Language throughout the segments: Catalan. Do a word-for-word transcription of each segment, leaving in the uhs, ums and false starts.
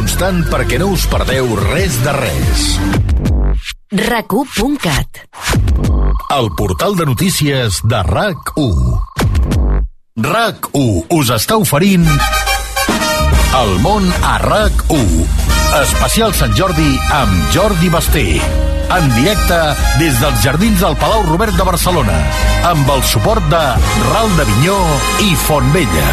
constant perquè no us perdeu res de res. rac u punt cat. El portal de notícies de RAC u. RAC u us està oferint El món a RAC u. Especial Sant Jordi amb Jordi Basté. En directe des dels jardins del Palau Robert de Barcelona, amb el suport de Ral d'Avinyó i Fontvella.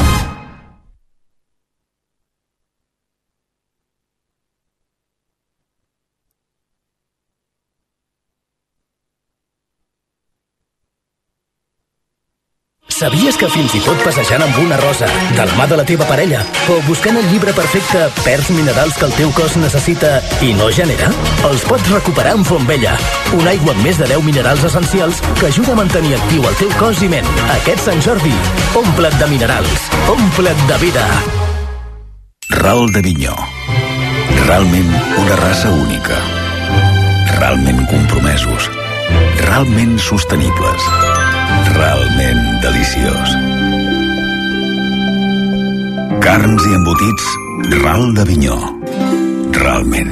Sabies que fins i tot passejant amb una rosa, de la mà de la teva parella, o buscant el llibre perfecte, perds minerals que el teu cos necessita i no genera? Els pots recuperar amb Fontvella, una aigua amb més de deu minerals essencials que ajuda a mantenir actiu el teu cos i ment. Aquest Sant Jordi, omple't de minerals, omple't de vida. Ral d'Avinyó. Realment una raça única. Realment compromesos. Realment sostenibles. Realment deliciós. Carns i embotits Ral d'Avinyó. Realment.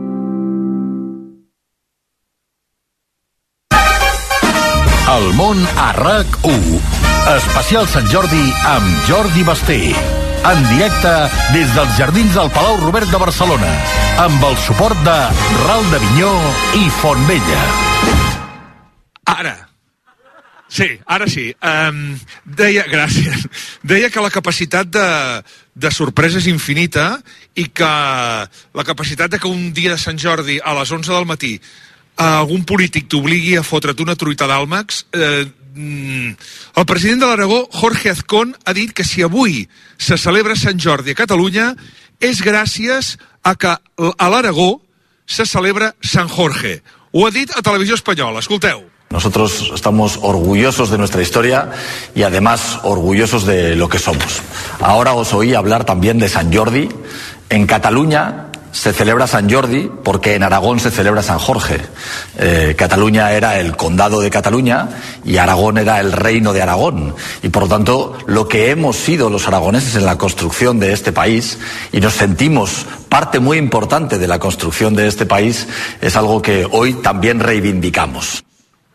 El món a RAC u. Especial Sant Jordi amb Jordi Basté. En directe des dels jardins del Palau Robert de Barcelona, amb el suport de Ral d'Avinyó i Fontvella. Ara. Sí, ara sí. Um, deia, gràcies, deia que la capacitat de, de sorpresa és infinita i que la capacitat de que un dia de Sant Jordi a les onze del matí algun polític t'obligui a fotre't una truita d'àlmacs. Eh, el president de l'Aragó, Jorge Azcón, ha dit que si avui se celebra Sant Jordi a Catalunya és gràcies a que a l'Aragó se celebra Sant Jorge. Ho ha dit a Televisió Espanyola. Escolteu. Nosotros estamos orgullosos de nuestra historia y además orgullosos de lo que somos. Ahora os oí hablar también de Sant Jordi. En Cataluña se celebra Sant Jordi porque en Aragón se celebra San Jorge. Eh, Cataluña era el condado de Cataluña y Aragón era el reino de Aragón. Y por lo tanto, lo que hemos sido los aragoneses en la construcción de este país, y nos sentimos parte muy importante de la construcción de este país, es algo que hoy también reivindicamos.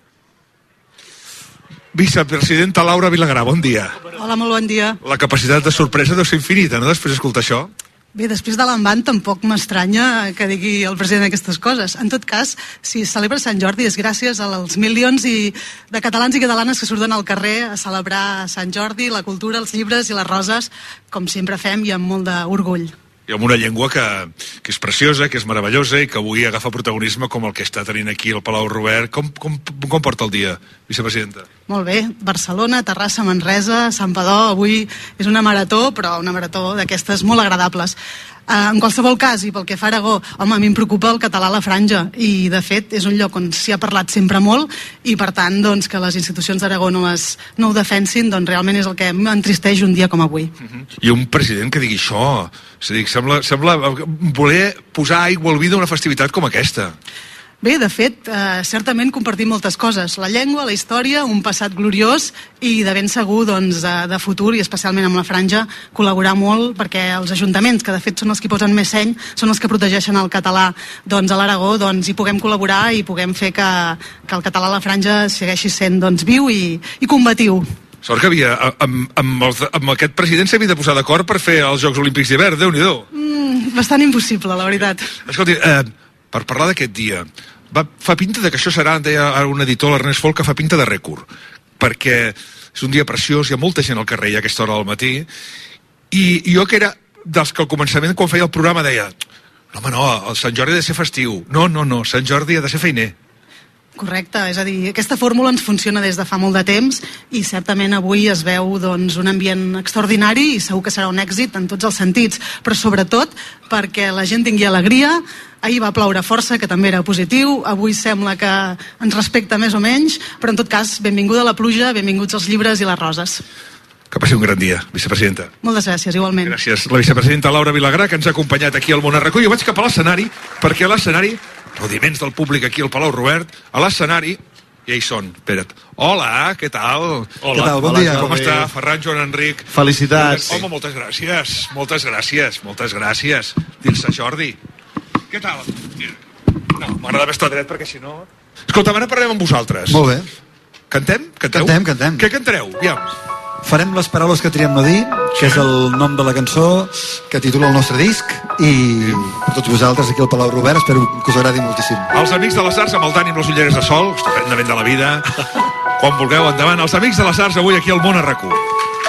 Vicepresidenta Laura Vilagrà, bon dia. Hola, molt bon dia. La capacitat de sorpresa deu ser infinita, no?, després d'escoltar això. Bé, després de l'envant tampoc m'estranya que digui el president aquestes coses. En tot cas, si es celebra Sant Jordi és gràcies als milions i de catalans i catalanes que surten al carrer a celebrar Sant Jordi, la cultura, els llibres i les roses, com sempre fem i amb molt d'orgull. I amb una llengua que, que és preciosa, que és meravellosa i que avui agafa protagonisme com el que està tenint aquí al Palau Robert. Com, com, com porta el dia, vicepresidenta? Molt bé. Barcelona, Terrassa, Manresa, Santpedor. Avui és una marató, però una marató d'aquestes molt agradables. Uh, en qualsevol cas, i pel que fa a Aragó, home, a mi em preocupa el català a la franja i, de fet, és un lloc on s'hi ha parlat sempre molt i, per tant, doncs, que les institucions d'Aragó no, les, no ho defensin, doncs realment és el que m'entristeix un dia com avui. Uh-huh. I un president que digui això, és a dir, sembla, sembla voler posar aigua al vi d'una festivitat com aquesta. Bé, de fet, eh, certament compartim moltes coses. La llengua, la història, un passat gloriós i de ben segur doncs, de, de futur, i especialment amb la franja, col·laborar molt perquè els ajuntaments, que de fet són els que posen més seny, són els que protegeixen el català doncs, a l'Aragó, doncs, hi puguem col·laborar i puguem fer que, que el català a la franja segueixi sent doncs, viu i, i combatiu. Sort que havia, amb, amb, els, amb aquest president s'havia de posar d'acord per fer els Jocs Olímpics d'hivern, Déu-n'hi-do. Mm, bastant impossible, la veritat. Escolti, eh, per parlar d'aquest dia, va, fa pinta de que això serà, deia un editor, l'Ernest Folk, que fa pinta de rècord, perquè és un dia preciós, hi ha molta gent al carrer a aquesta hora del matí, i, i jo que era dels que al començament, quan feia el programa, deia no, home, no, el Sant Jordi ha de ser festiu. No, no, no, Sant Jordi ha de ser feiner. Correcte, és a dir, aquesta fórmula ens funciona des de fa molt de temps i certament avui es veu doncs, un ambient extraordinari i segur que serà un èxit en tots els sentits, però sobretot perquè la gent tingui alegria. Ahir va ploure força, que també era positiu, avui sembla que ens respecta més o menys, però en tot cas, benvinguda la pluja, benvinguts els llibres i les roses. Que passi un gran dia, vicepresidenta. Moltes gràcies, igualment. Gràcies. La vicepresidenta Laura Vilagrà, que ens ha acompanyat aquí al Món a RAC u. Jo vaig cap a l'escenari, perquè a l'escenari, aplaudiments del públic aquí al Palau Robert, a l'escenari, ja hi són, espera't. Hola, què tal? Hola. Què tal, bon Hola, dia. Com està, Ferran, Joan Enric? Felicitats. Home, moltes gràcies, moltes gràcies, moltes gràcies. dir-se Jordi. Què tal? No, m'agrada estar dret perquè si no... Escolta, ara parlem amb vosaltres. Molt bé. Cantem? Canteu? Cantem, cantem. Què cantareu? Aviam. Farem les paraules que triem no dir, que és el nom de la cançó que titula el nostre disc, i per tots vosaltres aquí al Palau Robert espero que us agradi moltíssim. Els Amics de les Arts amb el Dani amb les ulleres de sol, estupendament de la vida. Quan vulgueu, endavant. Els Amics de les Arts avui aquí al Món a RAC u.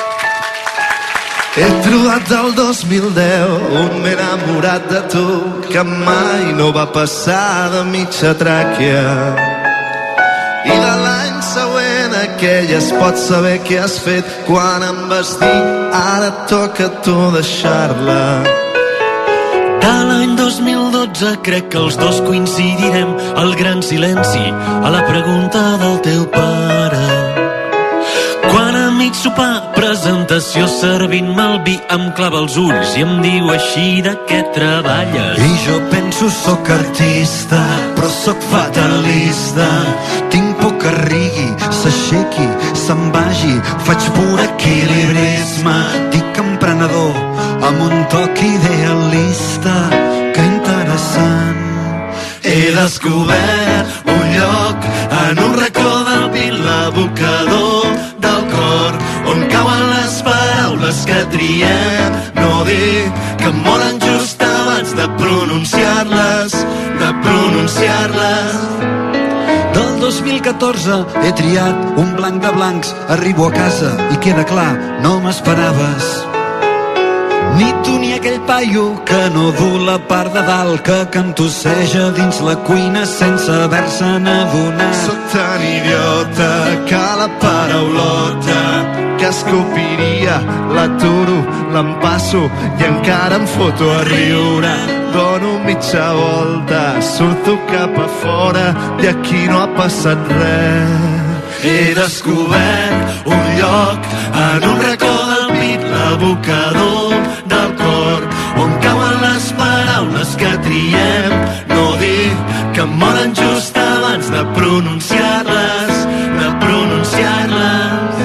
He trobat del dos mil deu un m'he enamorat de tu que mai no va passar de mitja tràquea. I de l'any següent aquell es pot saber què has fet quan em vas dir ara toca tu deixar-la. De l'any dos mil dotze crec que els dos coincidirem al gran silenci a la pregunta del teu pare. Quan a mig sopar, presentació servint-me el vi, em clava els ulls i em diu així de què treballes. I jo penso soc artista, però soc fatalista. Tinc por que rigui, s'aixequi, se'n vagi. Faig pur equilibrisme, dic emprenedor, amb un toc idealista. Que interessant. He descobert un lloc en un racó del pit, l'abocador del cor, on cauen les paraules que triem no dir, que em moren just abans de pronunciar-les, de pronunciar-les. Del dos mil catorze he triat un blanc de blancs, arribo a casa i queda clar, no m'esperaves. Ni tu ni aquell paio que no du la part de dalt, que cantosseja dins la cuina sense haver-se'n adonat. Soc tan idiota que la paraulota que escopiria l'aturo, l'empasso i encara em foto a riure. Dono mitja volta, surto cap a fora i aquí no ha passat res. He descobert un lloc en un racó del pit, l'abocador del cor, on cauen les paraules que triem no dir, que em moren just abans de pronunciar-les, de pronunciar-les.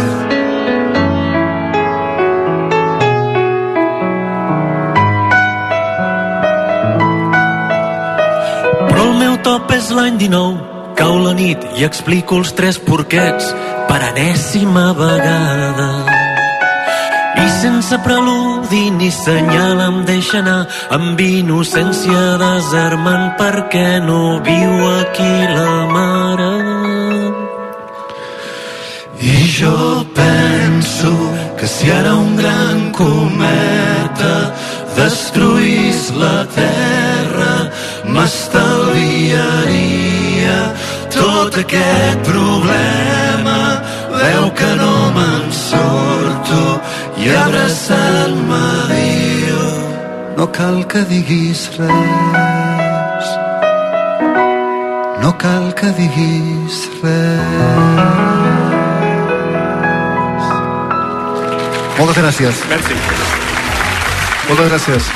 Però el meu top és l'any dinou, cau la nit i explico els tres porquets per enèsima vegada. I sense preludi ni senyal em deixa anar amb innocència desarmant perquè no viu aquí la mare. I jo penso que si ara un gran cometa destruís la Terra m'estalviaria tot aquest problema. Veu que no me'n surto i abraçant-me diu no cal que diguis res, no cal que diguis res. Moltes gràcies. Merci. Moltes gràcies.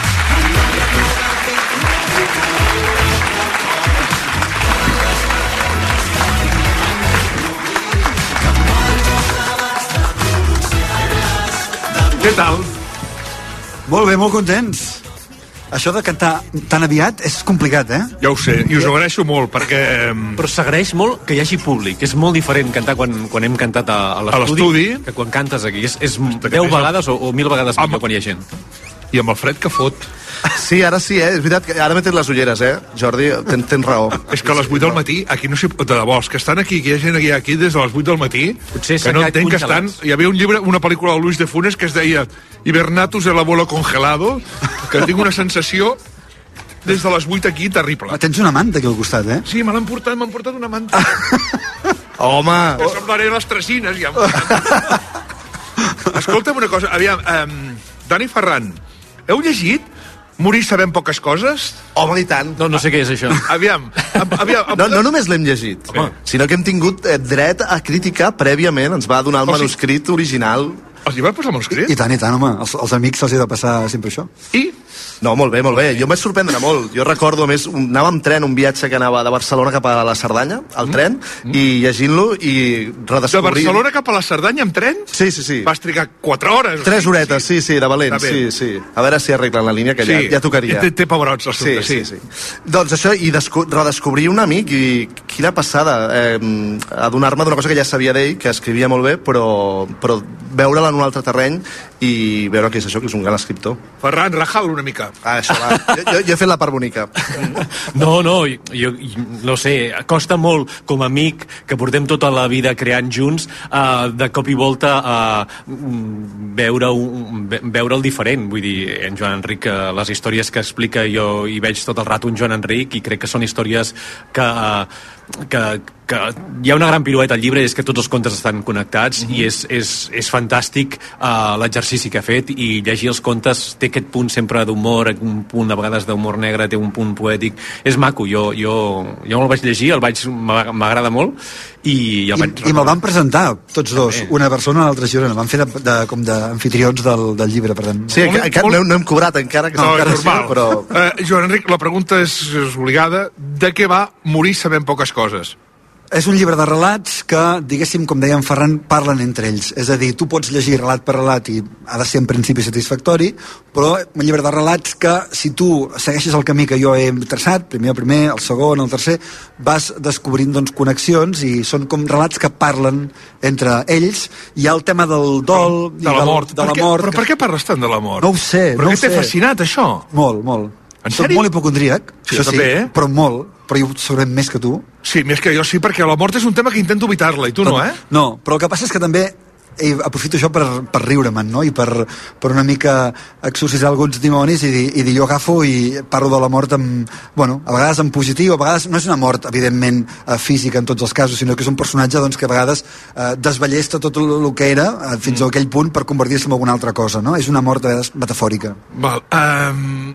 Què tal? Molt bé, molt contents. Això de cantar tan aviat és complicat, eh? Ja ho sé, i us ho agraeixo molt, perquè... Però s'agraeix molt que hi hagi públic. És molt diferent cantar quan, quan hem cantat a, a l'estudi que quan cantes aquí. És, és deu vegades o, o mil vegades millor quan hi ha gent. I amb el fred que fot. Sí, ara sí, eh? És veritat que ara m'he tret les ulleres, eh? Jordi, tens, tens raó. És que a les vuit del matí, aquí no sé... De debò, els que estan aquí, que hi ha gent aquí, aquí des de les vuit del matí, potser que no entenc que estan... Hi havia un llibre, una pel·lícula de Luis de Funes que es deia Hibernatus el abuelo congelado, que tinc una sensació des de les vuit aquí terrible. Ah, tens una manta aquí al costat, eh? Sí, me l'han portat, m'han portat una manta. Home! Que semblaré les tresines, ja. Escolta'm una cosa, aviam, um, Dani Ferran, heu llegit Morir sabem poques coses? Home, i tant. No, no sé què és això. Aviam. aviam no, no només l'hem llegit, home, sinó que hem tingut dret a criticar prèviament. Ens va donar el manuscrit original. Els hi va posar manuscrit? I, I tant, i tant, home. Els, els amics se'ls hi ha de passar sempre això. I? No, molt bé, molt bé. Jo em vaig sorprendre molt. Jo recordo, a més, un, anava amb tren, un viatge que anava de Barcelona cap a la Cerdanya, al tren, mm. i llegint-lo i redescobrir... De Barcelona cap a la Cerdanya amb tren? Sí, sí, sí. Vas trigar quatre hores. Tres sí, horetes, sí, sí, de valent, sí, sí. A veure si arreglen la línia, que sí. ja, ja tocaria. Té, té pebrots, l'assumpte, sí, sí. sí, sí. Doncs això, i redescobrir un amic, i quina passada, eh, adonar-me d'una cosa que ja sabia d'ell, que escrivia molt bé, però, però veure'l en un altre terreny i veure què és això, que és un gran escriptor. Ferran, raja'l una mica. Ah, això va. Jo, jo, jo he fet la part bonica. No, no, jo, jo no sé, costa molt com a amic que portem tota la vida creant junts, uh, de cop i volta uh, veure, un, veure el diferent. Vull dir, en Joan Enric, uh, les històries que explica, jo hi veig tot el rato un Joan Enric i crec que són històries que... Uh, que, que hi ha una gran pirueta al llibre, és que tots els contes estan connectats mm-hmm. i és, és, és fantàstic uh, l'exercici que ha fet, i llegir els contes té aquest punt sempre d'humor, un punt a vegades d'humor negre, té un punt poètic, és maco. Jo, jo, jo me'l vaig llegir, el vaig, m'agrada molt i, el vaig I, i me'l van presentar tots dos, també. Una persona i l'altra Girona, van fer de, de, com d'anfitrions del, del llibre, per tant. Sí, que, que no, no hem cobrat encara, que no, encara és normal. Sí, però... uh, Joan Enric, la pregunta és, és obligada. De què va Morir sabent poques coses? És un llibre de relats que, diguéssim, com deia en Ferran, parlen entre ells. És a dir, tu pots llegir relat per relat i ha de ser en principi satisfactori, però un llibre de relats que, si tu segueixes el camí que jo he traçat, primer el primer, el segon, el tercer, vas descobrint, doncs, connexions, i són com relats que parlen entre ells. Hi ha el tema del dol... De la mort. De la mort però per què parles tant de la mort? No ho sé. Però no què t'ha fascinat, això? Molt, molt. En Soc sèrio? molt hipocondríac, Sí, això sí, també, eh? però molt. Però jo segurament més que tu. Sí, més que jo sí, perquè la mort és un tema que intento evitar-la, i tu no, eh? No, però el que passa és que també eh, aprofito això per, per riure-me'n, no? I per, per una mica exorcitzar alguns dimonis i dir, i dir jo agafo i parlo de la mort amb, bueno, a vegades en positiu, a vegades no és una mort, evidentment, eh, física en tots els casos, sinó que és un personatge, doncs, que a vegades eh, desballesta tot el, el que era eh, fins mm. a aquell punt per convertir-se en alguna altra cosa, no? És una mort a vegades metafòrica. Val, um...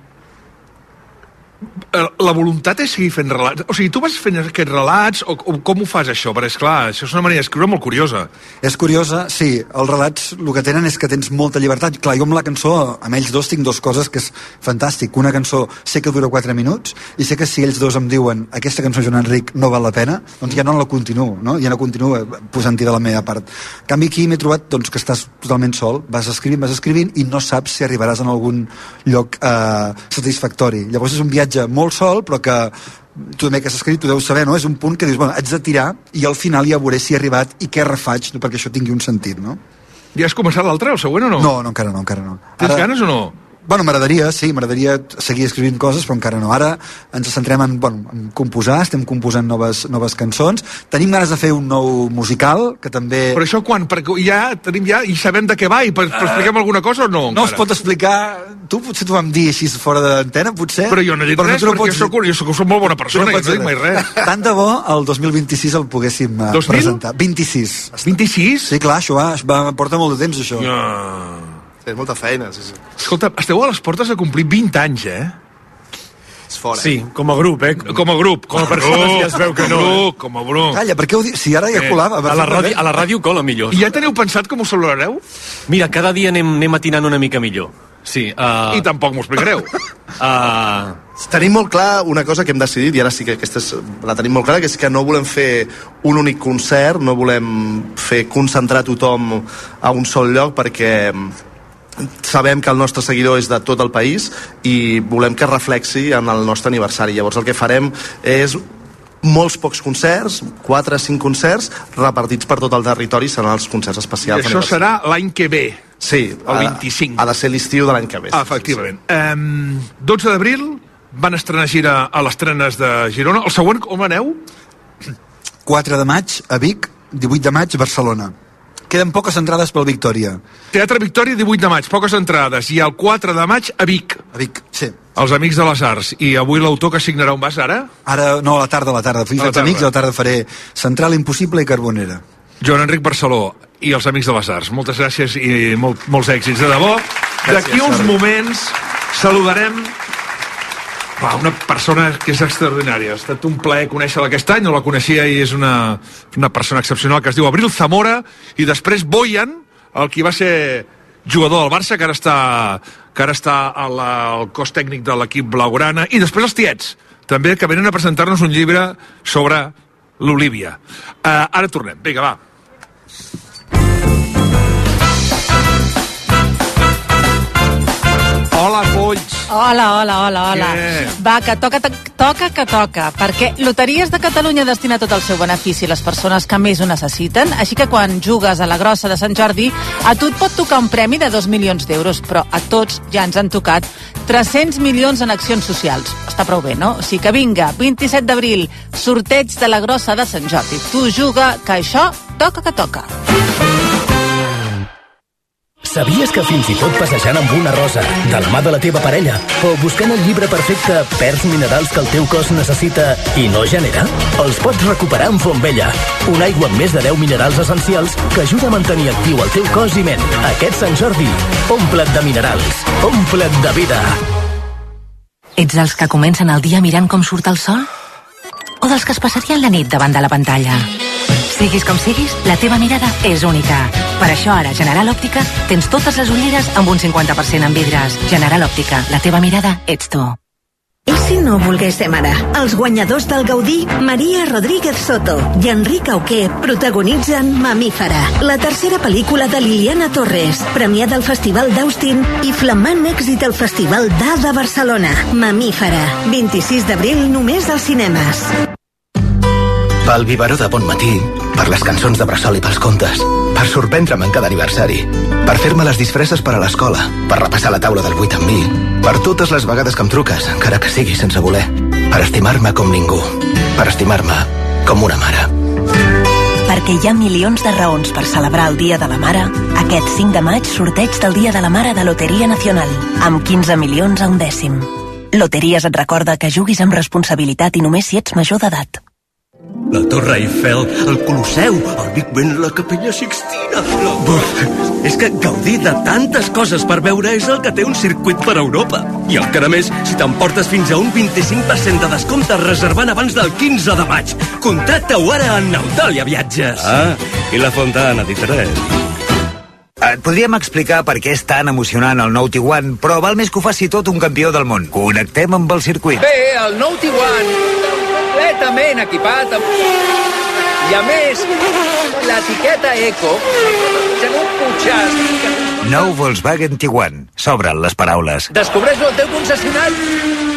la voluntat és seguir fent relats? O sigui, tu vas fent aquests relats o, o com ho fas això? Perquè, esclar, això és una manera d'escriure molt curiosa. És curiosa, sí. Els relats el que tenen és que tens molta llibertat. Clar, jo amb la cançó, amb ells dos, tinc dues coses que és fantàstic. Una cançó sé que dura quatre minuts i sé que si ells dos em diuen aquesta cançó, Joan Enric, no val la pena, doncs ja no la continuo, no? Ja no continuo posant-hi de la meva part. En canvi, aquí m'he trobat doncs, que estàs totalment sol, vas escrivint, vas escrivint i no saps si arribaràs en algun lloc eh, satisfactori. Llavors és un viatge molt sol, però que tu també que has escrit, tu deus saber, no? És un punt que dius, bueno, haig de tirar i al final ja veuré si he arribat i què refaig, no? Perquè això tingui un sentit, no? Ja has començat l'altre, el següent, o no? No, no, encara no, encara no. Tens Ara... ganes o no? Bueno, m'agradaria, sí, m'agradaria seguir escrivint coses, però encara no. Ara ens centrem en, bueno, en composar, estem composant noves, noves cançons. Tenim ganes de fer un nou musical, que també... Però això quan? Perquè ja tenim ja i sabem de què va, i per, per expliquem alguna cosa o no? No es pot explicar... Tu potser t'ho vam dir així fora d'antena, potser? Però jo no he dit res, no perquè pots... jo, soc, jo soc, soc molt bona persona, no i no dic mai res. Tant de bo el dos mil vint-i-sis el poguéssim uh, dos mil? Presentar. vint-i-sis. vint-i-sis? Sí, clar, això va, va porta molt de temps, això. Ja... És molta feina, sí, sí. Escolta, esteu a les portes de complir vint anys, eh? És fora. Sí, com a grup, eh? Com a grup. Com a persones ja es veu que no. Com a grup, com a grup. Calla, per què ho dius? Si ara ja eh, colava. A la, ràdio, a la ràdio cola millor. I ja teniu pensat com ho celebrareu? Mira, cada dia anem, anem atinant una mica millor. Sí. Uh... I tampoc m'ho explicareu. uh... Tenim molt clar una cosa que hem decidit, i ara sí que aquesta és, la tenim molt clara, que és que no volem fer un únic concert, no volem fer concentrar tothom a un sol lloc, perquè sabem que el nostre seguidor és de tot el país i volem que reflexi en el nostre aniversari. Llavors el que farem és molts pocs concerts, quatre o cinc concerts repartits per tot el territori, seran els concerts especials. I això serà l'any que ve. Sí, el vint-i-cinc. Ha de ser l'estiu de l'any que ve. Ah, efectivament. Sí. Um, dotze d'abril van estrenar gira a les trenes de Girona. El següent, on aneu? quatre de maig a Vic, divuit de maig a Barcelona. Queden poques entrades pel Victòria. Teatre Victòria, divuit de maig, poques entrades. I el quatre de maig a Vic. A Vic, sí. Els Amics de les Arts. I avui l'autor que signarà on vas, ara? Ara, no, a la tarda, a la tarda. Fui faig Amics, a la tarda faré Central Impossible i Carbonera. Joan Enric Barceló i els Amics de les Arts. Moltes gràcies i molt, molts èxits, de debò. D'aquí uns sorry. moments saludarem va, una persona que és extraordinària. Ha estat un plaer conèixer-la aquest any, no la coneixia i és una, una persona excepcional que es diu Abril Zamora, i després Boyan, el qui va ser jugador del Barça, que ara està, que ara està al, al cos tècnic de l'equip blaugrana, i després els tiets, també, que venen a presentar-nos un llibre sobre l'Olívia. Uh, ara tornem. Vinga, va. Hola, polls. Hola, hola, hola, hola. Yeah. Va, que toca, toca, que toca, perquè Loteries de Catalunya destina tot el seu benefici a les persones que més ho necessiten, així que quan jugues a la grossa de Sant Jordi, a tu et pot tocar un premi de dos milions d'euros, però a tots ja ens han tocat tres-cents milions en accions socials. Està prou bé, no? O sigui que vinga, vint-i-set d'abril, sorteig de la grossa de Sant Jordi. Tu juga, que això toca que toca. Sabies que fins i tot passejant amb una rosa, de la mà de la teva parella, o buscant el llibre perfecte perds minerals que el teu cos necessita i no genera? Els pots recuperar amb Fontvella, una aigua amb més de deu minerals essencials que ajuda a mantenir actiu el teu cos i ment. Aquest Sant Jordi, omple't de minerals, omple't de vida. Ets dels que comencen el dia mirant com surt el sol? O dels que es passarien la nit davant de la pantalla? Siguis com siguis, la teva mirada és única. Per això ara, a General Òptica, tens totes les ulleres amb un cinquanta per cent en vidres. General Òptica, la teva mirada ets tu. I si no volgués ser mare? Els guanyadors del Gaudí, Maria Rodríguez Soto i Enric Auqué, protagonitzen Mamífera, la tercera pel·lícula de Liliana Torres, premiada al Festival d'Austin i flamant èxit al Festival d'A de Barcelona. Mamífera, vint-i-sis d'abril només als cinemes. Pel biberó de bon matí, per les cançons de bressol i pels contes, per sorprendre'm en cada aniversari, per fer-me les disfresses per a l'escola, per repassar la taula del vuit amb mi, per totes les vegades que em truques, encara que sigui sense voler, per estimar-me com ningú, per estimar-me com una mare. Perquè hi ha milions de raons per celebrar el Dia de la Mare, aquest cinc de maig sorteig del Dia de la Mare de Loteria Nacional, amb quinze milions a un dècim. Loteries et recorda que juguis amb responsabilitat i només si ets major d'edat. La Torre Eiffel, el Colosseu, el Big Ben, la Capella Sixtina... Buf, és que gaudir de tantes coses per veure és el que té un circuit per Europa. I encara més, si t'emportes fins a un vint-i-cinc per cent de descompte reservant abans del quinze de maig. Contracta-ho ara en Eudàlia Viatges. Ah, i la Fontana, diferent. Et podríem explicar per què és tan emocionant el nou Tiguan, però val més que ho faci tot un campió del món. Connectem amb el circuit. Bé, el nou Tiguan, completament equipat amb... i a més, l'etiqueta Eco en un putxàs. Nou Volkswagen Tiguan. S'obren les paraules. Descobreix-ho al teu concessionari.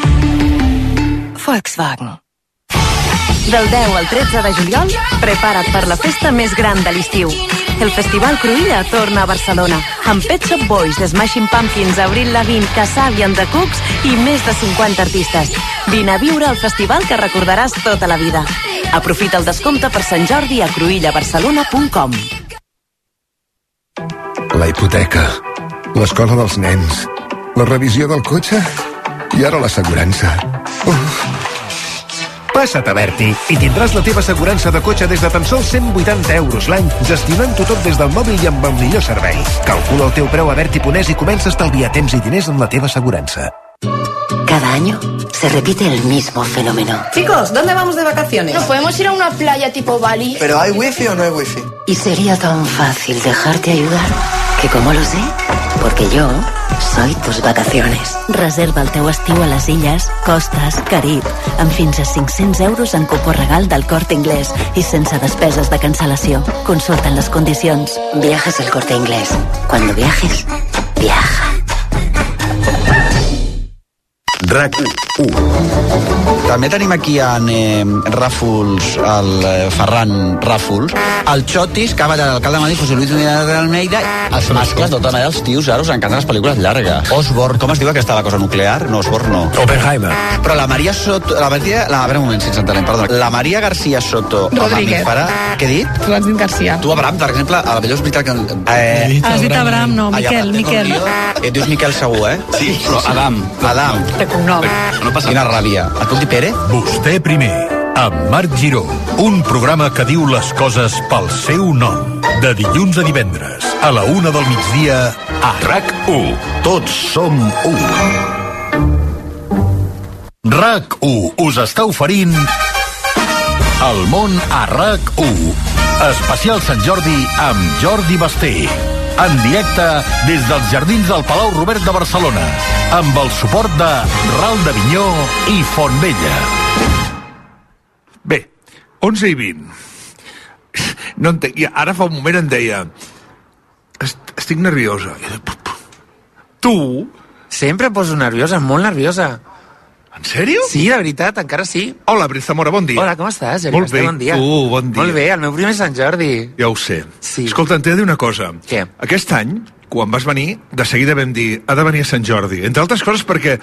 Volkswagen. Del deu al tretze de juliol, prepara't per la festa més gran de l'estiu. El Festival Cruïlla torna a Barcelona, amb Pet Shop Boys, The Smashing Pumpkins, Avril Lavigne, Kasabi and the Cooks i més de cinquanta artistes. Vine a viure el festival que recordaràs tota la vida. Aprofita el descompte per Sant Jordi a cruïlla barcelona punt com. La hipoteca, l'escola dels nens, la revisió del cotxe i ara l'assegurança. Uf. Passa't a Berti i tindràs la teva assegurança de cotxe des de tan sols cent vuitanta euros l'any, gestionant-ho tot des del mòbil i amb el millor servei. Calcula el teu preu a Berti punt es i comença a estalviar temps i diners amb la teva assegurança. Cada año se repite el mismo fenómeno. Chicos, ¿dónde vamos de vacaciones? ¿No podemos ir a una playa tipo Bali? ¿Pero hay wifi o no hay wifi? Y sería tan fácil dejarte ayudar que como lo sé, porque yo soy tus vacaciones. Reserva el teu estiu a les Illes, Costes, Carib, amb fins a cinc-cents euros en cupó regal del Corte Inglés i sense despeses de cancel·lació. Consulten les condicions. Viajes El Corte Inglés. Cuando viajes, viaja. RAC u. També tenim aquí en eh, Ràfols, el eh, Ferran Ràfols, el Xotis, que va de l'alcalde de Madrid, José Luis de Almeida. Els mascles, de tota manera, els tios, ara us encanten les pel·lícules llargues. Osborn, com es diu aquesta la cosa nuclear? No, Osborn no. Oppenheimer. Però la Maria Soto... La Maria... La, a veure un moment, si ens entenem, perdó. La Maria García Soto... Rodríguez. Mamífera, què he dit? Tu has dit García. Tu, Abraham, per exemple, a la millor és veritat que... Eh, has dit Abraham, no, Miquel, Miquel. Et dius Miquel segur, eh? Sí, però Adam. Adam. De cognom. No passa Quina ràbia. Et puc dir Pere? Vostè primer, amb Marc Giró. Un programa que diu les coses pel seu nom. De dilluns a divendres, a la una del migdia, a RAC u. Tots som u. RAC u us està oferint El món a RAC u. Especial Sant Jordi amb Jordi Basté. en directe des dels jardins del Palau Robert de Barcelona, amb el suport de Ral de Vinyó i Fontvella. Bé, onze i vint. No entenc, ara fa un moment em deia estic nerviosa. Tu? Sempre em poso nerviosa, molt nerviosa. En sèrio? Sí, de veritat, encara sí. Hola, Bri Zamora, bon dia. Hola, com estàs? Molt bé, bon dia. tu, bon dia. Molt bé, el meu primer Sant Jordi. Ja ho sé. Sí. Escolta, t'he de dir una cosa. Què? Aquest any, quan vas venir, de seguida vam dir, ha de venir a Sant Jordi. Entre altres coses perquè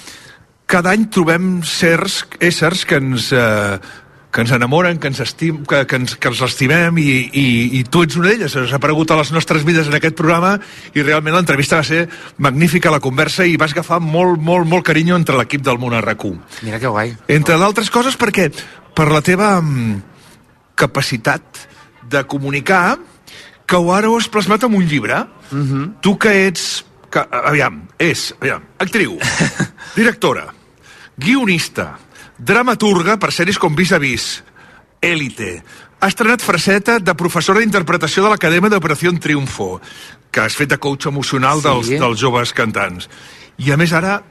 cada any trobem certs éssers que ens... Eh, que ens enamoren, que ens, estim, que, que, ens, que ens estimem i, i, i tu ets una d'elles, has aparegut a les nostres vides en aquest programa i realment l'entrevista va ser magnífica, la conversa, i vas agafar molt, molt, molt carinyo entre l'equip del Món a RAC u. Mira que guai. Entre d'altres coses perquè per la teva um, capacitat de comunicar, que ara ho has plasmat en un llibre. Uh-huh. Tu que ets, que, aviam, és, aviam, actriu, directora, guionista, dramaturga per sèries com Vis a Vis, Élite. Ha estrenat Fraseta de professora d'interpretació de l'Acadèmia d'Operació Triunfo, que has fet de coach emocional sí. dels, dels joves cantants. I a més ara,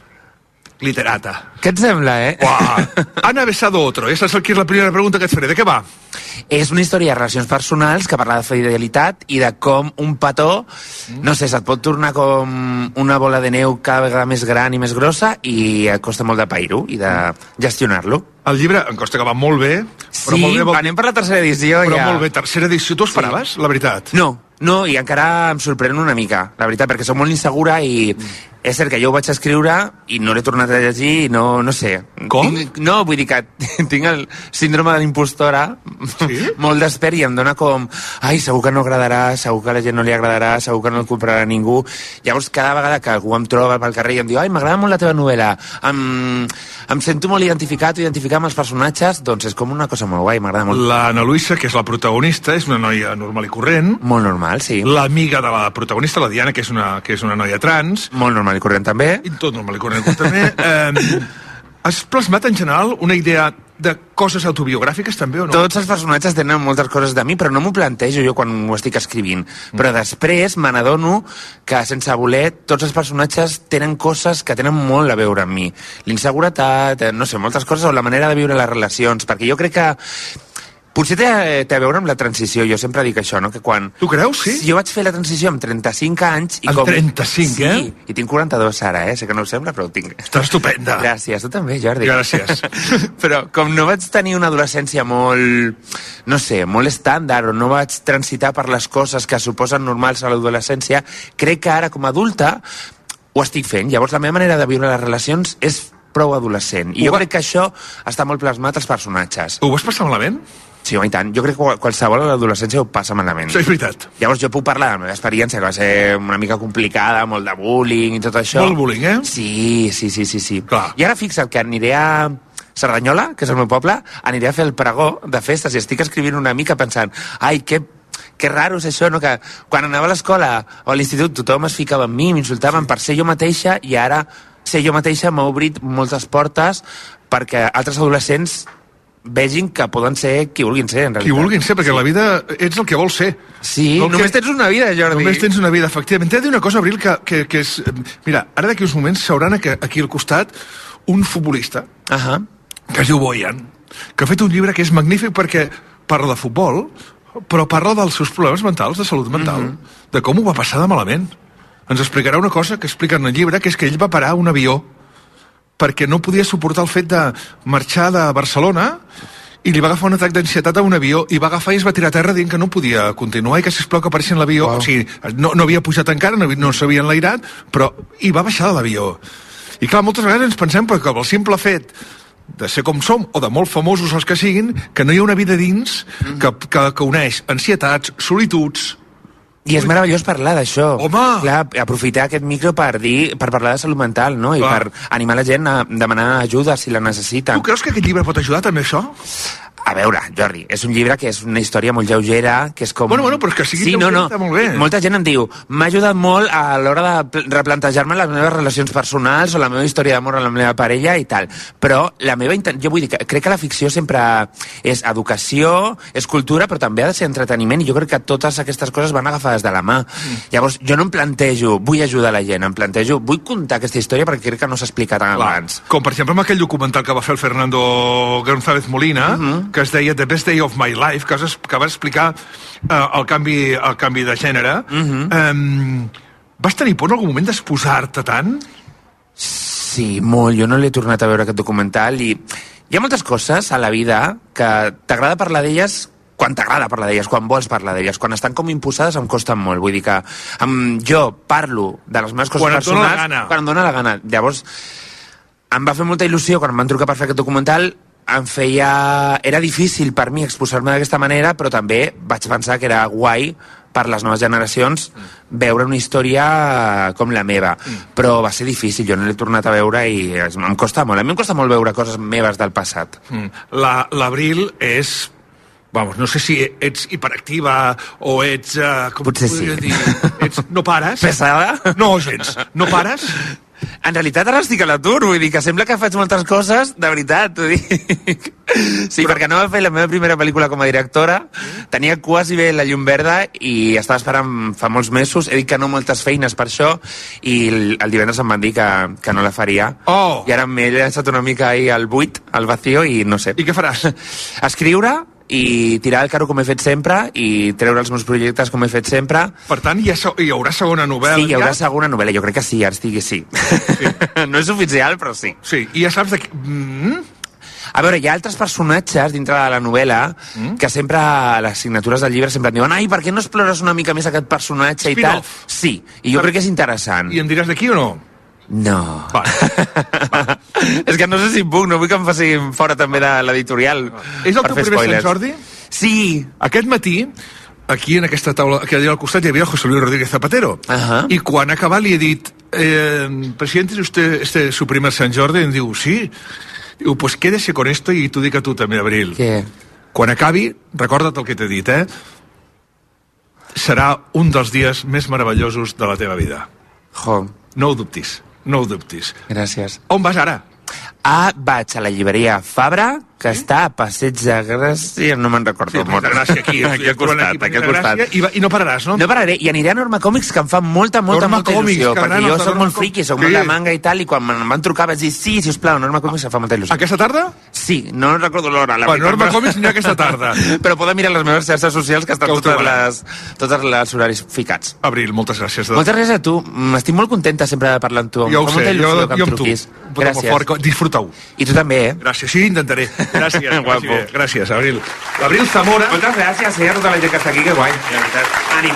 literata. Què et sembla, eh? Uah. Ana Besado Otro, ja saps qui és la primera pregunta que et faré. De què va? És una història de relacions personals que parla de fidelitat i de com un petó, no sé, se't pot tornar com una bola de neu cada vegada més gran i més grossa i et costa molt de pair-ho i de gestionar-lo. El llibre em costa que va molt bé. Però Sí, molt bé, vol... anem per la tercera edició però ja. molt bé, tercera edició. Tu esperaves, sí. la veritat? No, no, i encara em sorprèn una mica, la veritat, perquè soc molt insegura i és cert que jo ho vaig escriure i no l'he tornat a llegir i no, no sé. Com? Tinc, no, vull dir que tinc el síndrome de l'impostora sí? molt despert i em dona com ai, segur que no agradarà, segur que a la gent no li agradarà, segur que no el comprarà ningú. Llavors, cada vegada que algú em troba pel carrer i em diu ai, m'agrada molt la teva novel·la, em, em sento molt identificat o identificar amb els personatges, doncs és com una cosa molt guai, m'agrada molt. L'Anna Luisa, que és la protagonista, és una noia normal i corrent. Molt normal, sí. L'amiga de la protagonista, la Diana, que és una, que és una noia trans. Molt normal i corrent també. I tot normal i corrent també. eh, has plasmat en general una idea de coses autobiogràfiques també o no? Tots els personatges tenen moltes coses de mi, però no m'ho plantejo jo quan ho estic escrivint. Mm. Però després me n'adono que sense voler tots els personatges tenen coses que tenen molt a veure amb mi. L'inseguretat, no sé, moltes coses, o la manera de viure les relacions, perquè jo crec que potser té, té a veure amb la transició, jo sempre dic això, no? Que quan... Tu creus, sí? Jo vaig fer la transició amb trenta-cinc anys... I amb com... trenta-cinc, sí, eh? Sí, i tinc quaranta-dos ara, eh? Sé que no ho sembla, però ho tinc. Està estupenda. Gràcies, tu també, Jordi. Gràcies. Però com no vaig tenir una adolescència molt, no sé, molt estàndard, o no vaig transitar per les coses que suposen normals a l'adolescència, crec que ara, com a adulta, ho estic fent. Llavors, la meva manera de viure les relacions és prou adolescent. I ho jo va... crec que això està molt plasmat als personatges. Ho vas passar malament? Sí, home, i tant. Jo crec que qualsevol a l'adolescència ho passa malament. Sí, és veritat. Llavors jo puc parlar de la meva experiència, que va ser una mica complicada, molt de bullying i tot això. Molt bullying, eh? Sí, sí, sí, sí. sí. Clar. I ara fixa't que aniré a Cerdanyola, que és el meu poble, aniré a fer el pregó de festes i estic escrivint una mica pensant, ai, que que raro és això, no? Que quan anava a l'escola o a l'institut tothom es ficava en mi, m'insultaven per ser jo mateixa, i ara ser jo mateixa m'ha obrit moltes portes perquè altres adolescents vegin que poden ser qui vulguin ser, en realitat. Qui vulguin ser, perquè sí. La vida ets el que vols ser. Sí, no només que... tens una vida, Jordi. Només tens una vida, efectivament. T'he de dir una cosa, Abril, que, que, que és... Mira, ara d'aquí uns moments s'hauran aquí al costat un futbolista, uh -huh. que es diu Boyan, que ha fet un llibre que és magnífic perquè parla de futbol, però parla dels seus problemes mentals, de salut mental, uh -huh. de com ho va passar de malament. Ens explicarà una cosa que explica en el llibre, que és que ell va parar un avió perquè no podia suportar el fet de marxar de Barcelona i li va agafar un atac d'ansietat a un avió i va agafar i es va tirar a terra dient que no podia continuar i que sisplau que apareixia en l'avió. Wow. O sigui, no, no havia pujat encara, no, no s'havia enlairat, però i va baixar de l'avió. I clar, moltes vegades ens pensem que el simple fet de ser com som, o de molt famosos els que siguin, que no hi ha una vida dins que, que, que uneix ansietats, solituds. I és meravellós parlar d'això. Home! Clar, aprofitar aquest micro per dir, per parlar de salut mental, no? I Clar. per animar la gent a demanar ajuda si la necessiten. Tu creus que aquest llibre pot ajudar també això? A veure, Jordi, és un llibre que és una història molt lleugera, que és com... Bueno, bueno, però és que sigui sí, lleugera no, no. està molt bé. Molta gent em diu, m'ha ajudat molt a l'hora de replantejar-me les meves relacions personals o la meva història d'amor amb la meva parella i tal. Però la meva inten... jo vull dir que crec que la ficció sempre és educació, és cultura, però també ha de ser entreteniment, i jo crec que totes aquestes coses van agafades de la mà. Mm. Llavors, jo no em plantejo, vull ajudar la gent, em plantejo, vull contar aquesta història perquè crec que no s'ha explicat abans. Com, per exemple, amb aquell documental que va fer el Fernando González Molina, mm-hmm. que es deia The Best Day of My Life, que, es, que va explicar uh, el, canvi, el canvi de gènere. Mm-hmm. um, vas tenir por en algun moment d'exposar-te tant? Sí, molt. Jo no l'he tornat a veure, aquest documental, i hi ha moltes coses a la vida que t'agrada parlar d'elles quan t'agrada parlar d'elles, quan vols parlar d'elles. Quan estan com imposades em costen molt. Vull dir que um, jo parlo de les meves coses quan personals... Quan et dóna la gana. Quan em dóna la gana. Llavors, em va fer molta il·lusió quan em van trucar per fer aquest documental. Em feia... Era difícil per mi exposar-me d'aquesta manera, però també vaig pensar que era guai per les noves generacions veure una història com la meva. Mm. Però va ser difícil, jo no l'he tornat a veure i em costa molt. A mi em costa molt veure coses meves del passat. Mm. La, l'Abril és... Vamos, no sé si ets hiperactiva o ets... Uh, com Potser sí. Dir? Ets, no pares? Pesada? No, gens. No pares? En realitat ara estic a l'atur, vull dir que sembla que faig moltes coses, de veritat, t'ho dic. Sí, però... perquè anava a fer la meva primera pel·lícula com a directora, tenia quasi bé la llum verda i estava esperant fa molts mesos, he dit que no moltes feines per això, i el, el divendres em van dir que, que no la faria. Oh. I ara m'he llançat una mica ahí al buit, al vacío, i no sé. I què faràs? Escriure i tirar el carro com he fet sempre i treure els meus projectes com he fet sempre. Per tant, hi, ha, hi haurà segona novel·la? Sí, hi haurà segona novel·la, jo crec que sí, ara estigui sí. sí. No és oficial, però sí. Sí, i ja saps de què... Mm? A veure, hi ha altres personatges dintre de la novel·la mm? que sempre, a les signatures del llibre, sempre em diuen ai, per què no explores una mica més aquest personatge i tal? Sí, i jo per... crec que és interessant. I em diràs d'aquí o no? No. Va. Va. És que no sé si puc, no vull que em facin fora també de l'editorial. És el teu primer spoilers. Sant Jordi? Sí. Aquest matí, aquí en aquesta taula, que allà al costat hi havia José Luis Rodríguez Zapatero. Uh-huh. I quan ha acabat li he dit, eh, presidente, usted este es su primer Sant Jordi? I em diu, sí. Diu, pues quédese con esto i t'ho dic a tu també, Abril. Què? Quan acabi, recorda't el que t'he dit, eh? Serà un dels dies més meravellosos de la teva vida. Jo. No ho dubtis. No ho dubtis. Gràcies. On vas ara? Ah, vaig a la llibreria Fabra, que sí? està a Passeig de Gràcia, no me'n recordo. Sí, Passeig de Gràcia, aquí. aquí al costat, aquí, aquí al costat. I, va, I no pararàs, no? No pararé, i aniré a Norma Còmics, que em fa molta, molta, Norma molta Còmics, il·lusió, perquè jo soc molt Com... friqui, soc sí. molt de manga i tal, i quan em van trucar vaig dir, sí, sisplau, Norma Còmics em fa molta il·lusió. Aquesta tarda? Sí, no recordo l'hora, la veritat. Norma Còmics n'hi ha aquesta tarda. Però podem mirar les meves xarxes socials, que estan que totes les, tots els horaris ficats. Abril, moltes gràcies. De... Moltes gràcies a tu, estic molt contenta sempre de parlar amb tu. Jo ho sé, jo, jo amb tu. Gràcies. Disfruta-ho. I tu també, eh? Gràcies, sí, intentaré. Gràcies, gràcies, gràcies, Abril. L'Abril Zamora... Moltes gràcies, eh, a tota la gent que està aquí, que guai. De veritat. Ànim.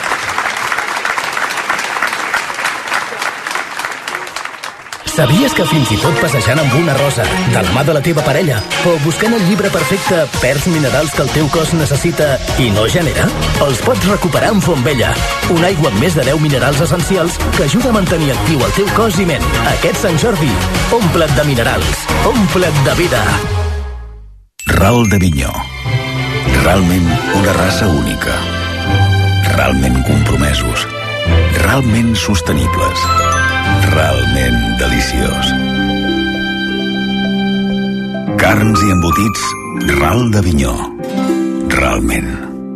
Sabies que fins i tot passejant amb una rosa, de la mà de la teva parella, o buscant el llibre perfecte, perds minerals que el teu cos necessita i no genera? Els pots recuperar amb Fontvella, una aigua amb més de deu minerals essencials que ajuda a mantenir actiu el teu cos i ment. Aquest Sant Jordi, omple't de minerals, omple't de vida. Ral de Vinyó. Realment una raça única. Realment compromesos. Realment sostenibles. Realment deliciós. Carns i embotits Ral de Vinyó. Realment.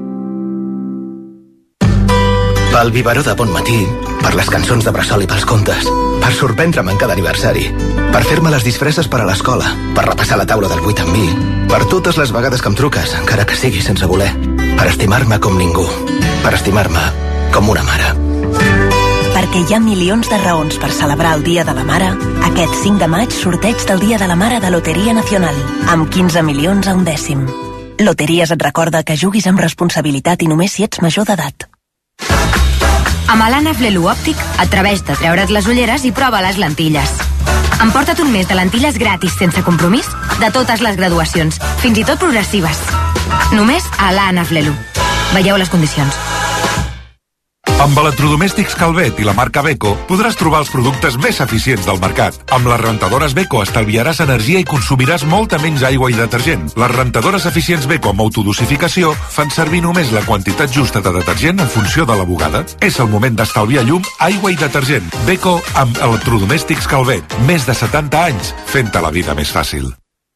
Pel biberó de bon matí, per les cançons de bressol i pels contes, per sorprendre'm en cada aniversari, per fer-me les disfresses per a l'escola, per repassar la taula del vuit amb mi, per totes les vegades que em truques, encara que sigui sense voler, per estimar-me com ningú, per estimar-me com una mare. Perquè hi ha milions de raons per celebrar el Dia de la Mare, aquest cinc de maig sorteig del Dia de la Mare de Loteria Nacional, amb quinze milions a un dècim. Loteries et recorda que juguis amb responsabilitat i només si ets major d'edat. Amb l'Anaf Lelu Òptic, atreveix de treure't les ulleres i prova les lentilles. Emporta't un mes de lentilles gratis sense compromís de totes les graduacions, fins i tot progressives. Només a l'Anaf Lelu. Veieu les condicions. Amb electrodomèstics Calvet i la marca Beko podràs trobar els productes més eficients del mercat. Amb les rentadores Beko estalviaràs energia i consumiràs molta menys aigua i detergent. Les rentadores eficients Beko amb autodosificació fan servir només la quantitat justa de detergent en funció de la bugada. És el moment d'estalviar llum, aigua i detergent. Beko amb electrodomèstics Calvet. Més de setanta anys fent-te la vida més fàcil.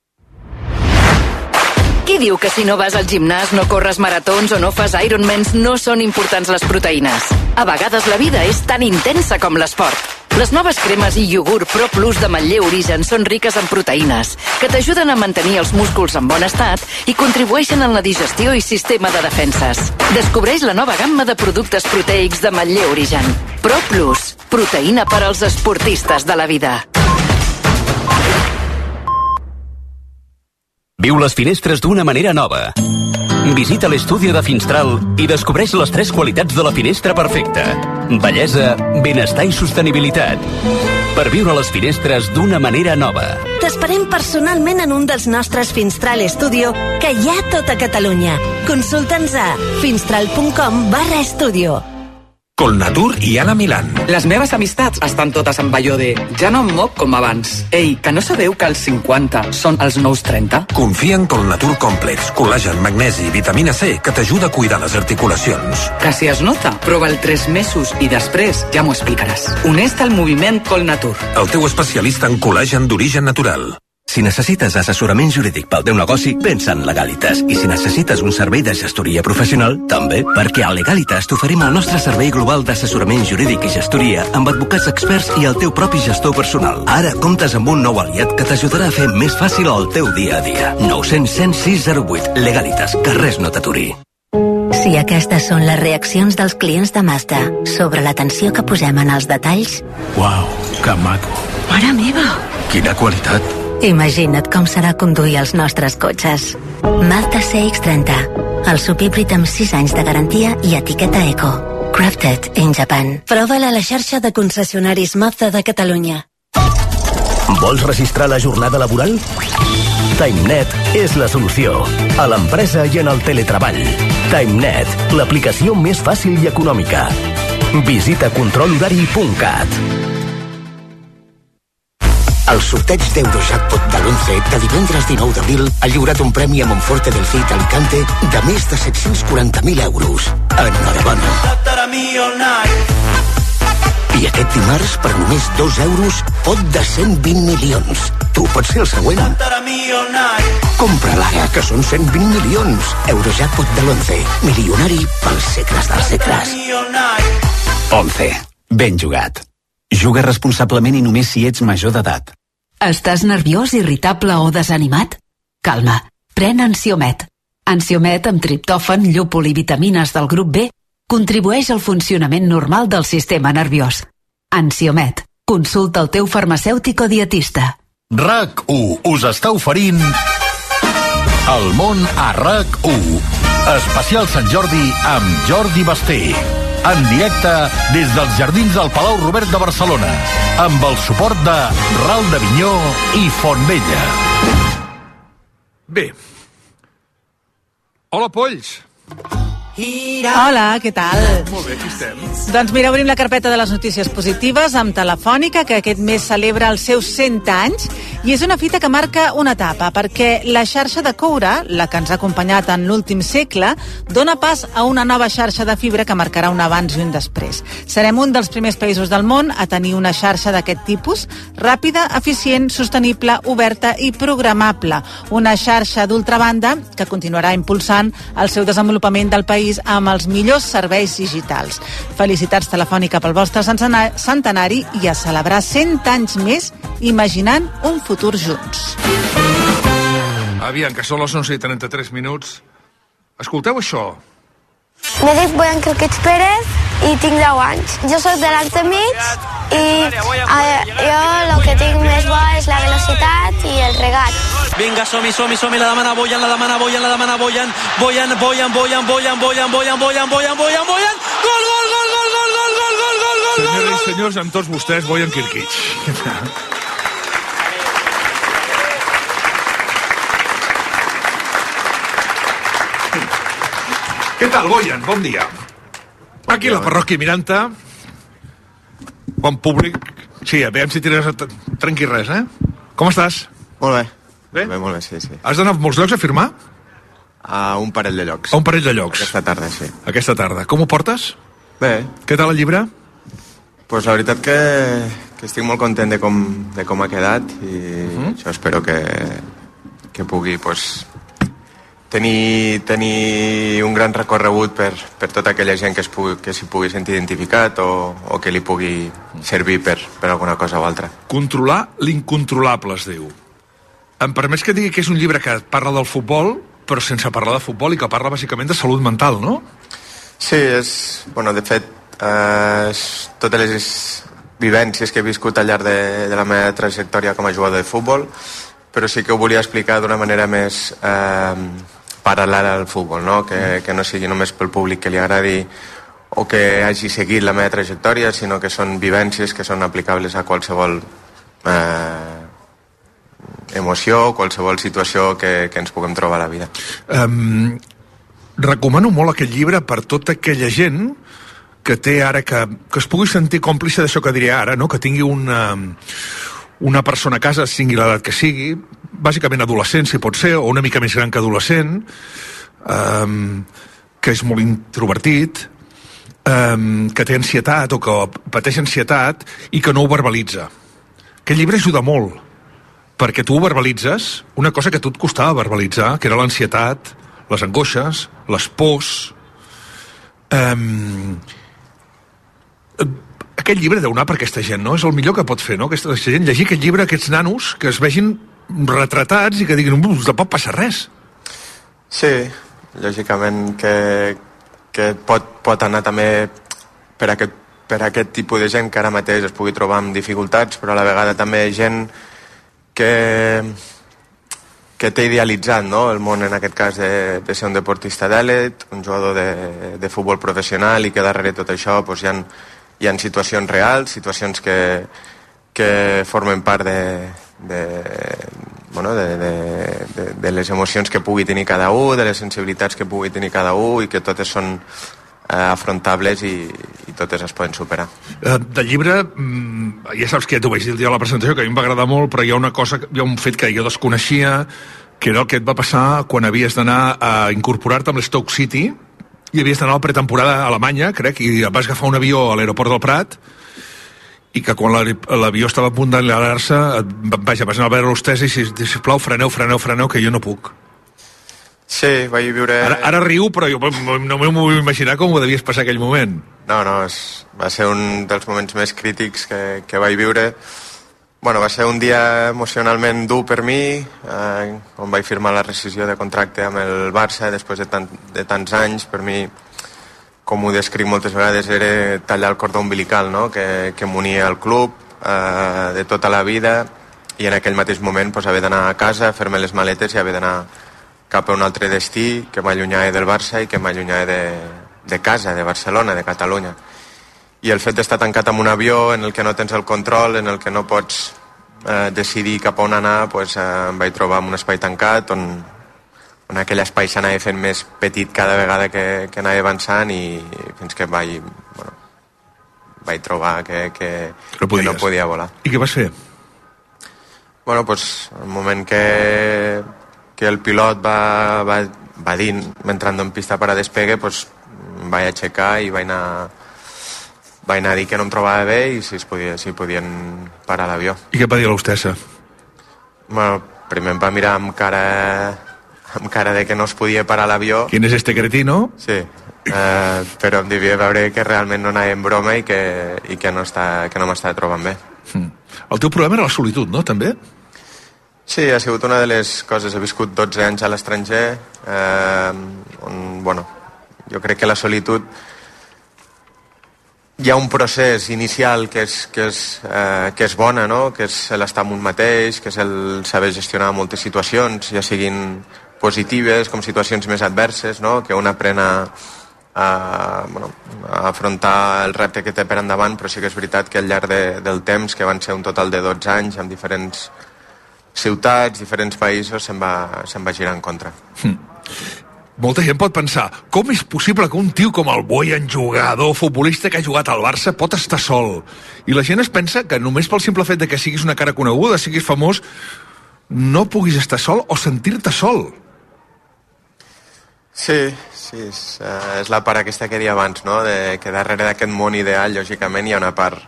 Qui diu que si no vas al gimnàs, no corres maratons o no fas Ironmans, no són importants les proteïnes? A vegades la vida és tan intensa com l'esport. Les noves cremes i iogurt Pro Plus de Manlleu Origen són riques en proteïnes, que t'ajuden a mantenir els músculs en bon estat i contribueixen en la digestió i sistema de defenses. Descobreix la nova gamma de productes proteics de Manlleu Origen. Pro Plus, proteïna per als esportistes de la vida. Viu les finestres d'una manera nova. Visita l'estudi de Finstral i descobreix les tres qualitats de la finestra perfecta. Bellesa, benestar i sostenibilitat. Per viure les finestres d'una manera nova. T'esperem personalment en un dels nostres Finstral Studio que hi ha a tota Catalunya. Consulta'ns a finstral punt com barra estudio. Colnatur i Anna Milán. Les meves amistats estan totes amb allò de ja no em moc com abans. Ei, que no sabeu que els cinquanta són els nous trenta? Confia en Colnatur Complex, col·lagen, magnesi i vitamina C que t'ajuda a cuidar les articulacions. Que si es nota, prova el tres mesos i després ja m'ho explicaràs. Uneix-te al moviment Colnatur. El teu especialista en col·lagen d'origen natural. Si necessites assessorament jurídic pel teu negoci, pensa en Legalitas. I si necessites un servei de gestoria professional, també, perquè a Legalitas t'oferim el nostre servei global d'assessorament jurídic i gestoria amb advocats experts i el teu propi gestor personal. Ara comptes amb un nou aliat que t'ajudarà a fer més fàcil el teu dia a dia. nou cents, cent sis zero vuit. Legalitas, que res no t'aturi. Si aquestes són les reaccions dels clients de Mazda sobre l'atenció que posem en els detalls... Uau, que maco. Mare meva! Quina qualitat. Imagina't com serà conduir els nostres cotxes. Mazda C X trenta, el subhíbrid amb sis anys de garantia i etiqueta Eco. Crafted in Japan. Prova-la a la xarxa de concessionaris Mazda de Catalunya. Vols registrar la jornada laboral? TimeNet és la solució. A l'empresa i en el teletreball. TimeNet, l'aplicació més fàcil i econòmica. Visita control horari punt cat. El sorteig d'Eurojackpot de l'onze de divendres dinou d'abril ha lliurat un premi a Monforte del Cid Alicante de més de set-cents quaranta mil euros. Enhorabona. I aquest dimarts, per només dos euros, pot de cent vint milions. Tu pots ser el següent. Compra l'ara, que són cent vint milions. Eurojackpot de l'onze. Milionari pels segles dels segles. onze. Ben jugat. Juga responsablement i només si ets major d'edat. Estàs nerviós, irritable o desanimat? Calma, pren Ansiomet. Ansiomet amb triptòfan, llúpol i vitamines del grup B contribueix al funcionament normal del sistema nerviós. Ansiomet. Consulta el teu farmacèutic o dietista. RAC u us està oferint El món a RAC u. Especial Sant Jordi amb Jordi Basté. En directe des dels jardins del Palau Robert de Barcelona, amb el suport de Ral de Vinyó i Fontvella. Bé. Hola, polls. Hola, què tal? Molt bé, aquí estem. Doncs mira, obrim la carpeta de les notícies positives amb Telefònica, que aquest mes celebra els seus cent anys, i és una fita que marca una etapa, perquè la xarxa de coure, la que ens ha acompanyat en l'últim segle, dona pas a una nova xarxa de fibra que marcarà un abans i un després. Serem un dels primers països del món a tenir una xarxa d'aquest tipus, ràpida, eficient, sostenible, oberta i programable. Una xarxa d'ultrabanda que continuarà impulsant el seu desenvolupament del país amb els millors serveis digitals. Felicitats Telefònica pel vostre centenari i a celebrar cent anys més imaginant un futur junts. Aviam, que són les onze i trenta-tres minuts. Escolteu això. Me dic Boyan Quilquits Pérez i tinc deu anys. Jo soc de l'arc de mig i eh, jo el que tinc més bo és la velocitat i el regat. Vinga, som-hi, som-hi, som-hi, la demana Boyan, la demana Boyan, la demana Boyan, Boyan, Boyan, Boyan, Boyan, Boyan, Boyan, Boyan, Boyan, Boyan, Boyan, gol, gol, gol, gol, gol, gol, gol, gol, gol, gol, gol. Senyores i senyors, amb tots vostès, Boyan Quilquits. Què tal, Boyan? Bon dia. Aquí la parròquia Miranta. Bon públic. Sí, a veure si tires... Trenqui res, eh? Com estàs? Molt bé. Bé? Bé, molt bé, sí, sí. Has d'anar a molts llocs a firmar? A un parell de llocs. A un parell de llocs. Aquesta tarda, sí. Aquesta tarda. Com ho portes? Bé. Què tal el llibre? Pues la veritat que, que estic molt content de com, de com ha quedat i uh-huh. això espero que, que pugui pues, tenir, tenir un gran recorregut per, per tota aquella gent que, es pugui, que s'hi pugui sentir identificat o, o que li pugui servir per, per alguna cosa o altra. Controlar l'incontrolable, es diu. Em permets que digui que és un llibre que parla del futbol, però sense parlar de futbol i que parla bàsicament de salut mental, no? Sí, és... Bueno, de fet, eh, totes les vivències que he viscut al llarg de, de la meva trajectòria com a jugador de futbol, però sí que ho volia explicar d'una manera més eh, paral·lela al futbol, no? Que, que no sigui només pel públic que li agradi o que hagi seguit la meva trajectòria, sinó que són vivències que són aplicables a qualsevol eh, emoció, qualsevol situació que, que ens puguem trobar a la vida. Um, recomano molt aquest llibre per tota aquella gent que té ara que, que es pugui sentir còmplice d'això que diré ara, no? Que tingui una, una persona a casa, sigui l'edat que sigui, bàsicament adolescent si pot ser, o una mica més gran que adolescent, um, que és molt introvertit, um, que té ansietat o que pateix ansietat i que no ho verbalitza. Aquest llibre ajuda molt, perquè tu ho verbalitzes, una cosa que a tu et costava verbalitzar, que era l'ansietat, les angoixes, les pors. Um, aquest llibre deu anar per aquesta gent, no? És el millor que pot fer, no? Aquesta gent, llegir aquest llibre, aquests nanos, que es vegin retratats i que diguin, no pot passar res. Sí, lògicament que, que pot, pot anar també per aquest, per aquest tipus de gent que ara mateix es pugui trobar amb dificultats, però a la vegada també gent que, que té idealitzat, no? El món, en aquest cas, de, de ser un deportista d'èlit, un jugador de, de futbol professional, i que darrere tot això pues, hi ha, hi ha situacions reals, situacions que, que formen part de, de, bueno, de, de, de, de les emocions que pugui tenir cada un, de les sensibilitats que pugui tenir cada un, i que totes són eh, afrontables i, i totes es poden superar. Uh, del llibre, mm, ja saps que ja t'ho vaig dir el dia de la presentació, que a mi em va agradar molt, però hi ha una cosa, hi ha un fet que jo desconeixia, que era el que et va passar quan havies d'anar a incorporar-te amb l'Stoke City, i havies d'anar a la pretemporada a Alemanya, crec, i vas agafar un avió a l'aeroport del Prat, i que quan l'avió estava a punt d'enlarar-se, vaja, vas anar a veure l'hostessa i, sisplau, freneu, freneu, freneu, que jo no puc. Sí, vaig viure... Ara, ara riu, però jo no m'ho vull imaginar com ho devies passar aquell moment. No, no, és, va ser un dels moments més crítics que, que vaig viure. Bueno, va ser un dia emocionalment dur per mi, eh, on vaig firmar la rescisió de contracte amb el Barça després de, tant, de tants anys. Per mi, com ho descric moltes vegades, era tallar el cordó umbilical, no? que, que m'unia al club eh, de tota la vida, i en aquell mateix moment pues, haver d'anar a casa, fer-me les maletes i haver d'anar cap a un altre destí que m'allunyava del Barça i que m'allunyava de, de casa, de Barcelona, de Catalunya. I el fet d'estar tancat en un avió en el que no tens el control, en el que no pots eh, decidir cap a on anar, pues, eh, em vaig trobar en un espai tancat on, on aquell espai s'anava fent més petit cada vegada que, que anava avançant, i fins que vaig, bueno, vaig trobar que, que, no que no podia volar. I què vas fer? Bueno, pues, el moment que, que el pilot va, va, va dir, entrant en pista per a despegue, pues, em vaig aixecar i vaig anar... vaig anar a dir que no em trobava bé i si, es podia, si podien parar l'avió. I què va dir l'hostessa? Bueno, primer em va mirar amb cara, amb cara de que no es podia parar l'avió. ¿Quién es este cretino? Sí, eh, però em devia veure que realment no anava en broma i que, i que no, està, que no m'estava trobant bé. Mm. El teu problema era la solitud, no, també? Sí, ha sigut una de les coses. He viscut dotze anys a l'estranger, eh, on, bueno, jo crec que la solitud... Hi ha un procés inicial que és, que és, eh, que és bona, no? Que és l'estar amb un mateix, que és el saber gestionar moltes situacions, ja siguin positives com situacions més adverses, no? Que un aprèn a, a, bueno, a afrontar el repte que té per endavant, però sí que és veritat que al llarg de, del temps, que van ser un total de dotze anys amb diferents ciutats, diferents països, se'n va, se'n va girar en contra. Mm. molta gent pot pensar, com és possible que un tio com el Bojan, jugador, futbolista que ha jugat al Barça, pot estar sol? I la gent es pensa que només pel simple fet de que siguis una cara coneguda, siguis famós, no puguis estar sol o sentir-te sol. Sí, sí, és, uh, és la part aquesta que deia abans, no? De, que darrere d'aquest món ideal, lògicament, hi ha una part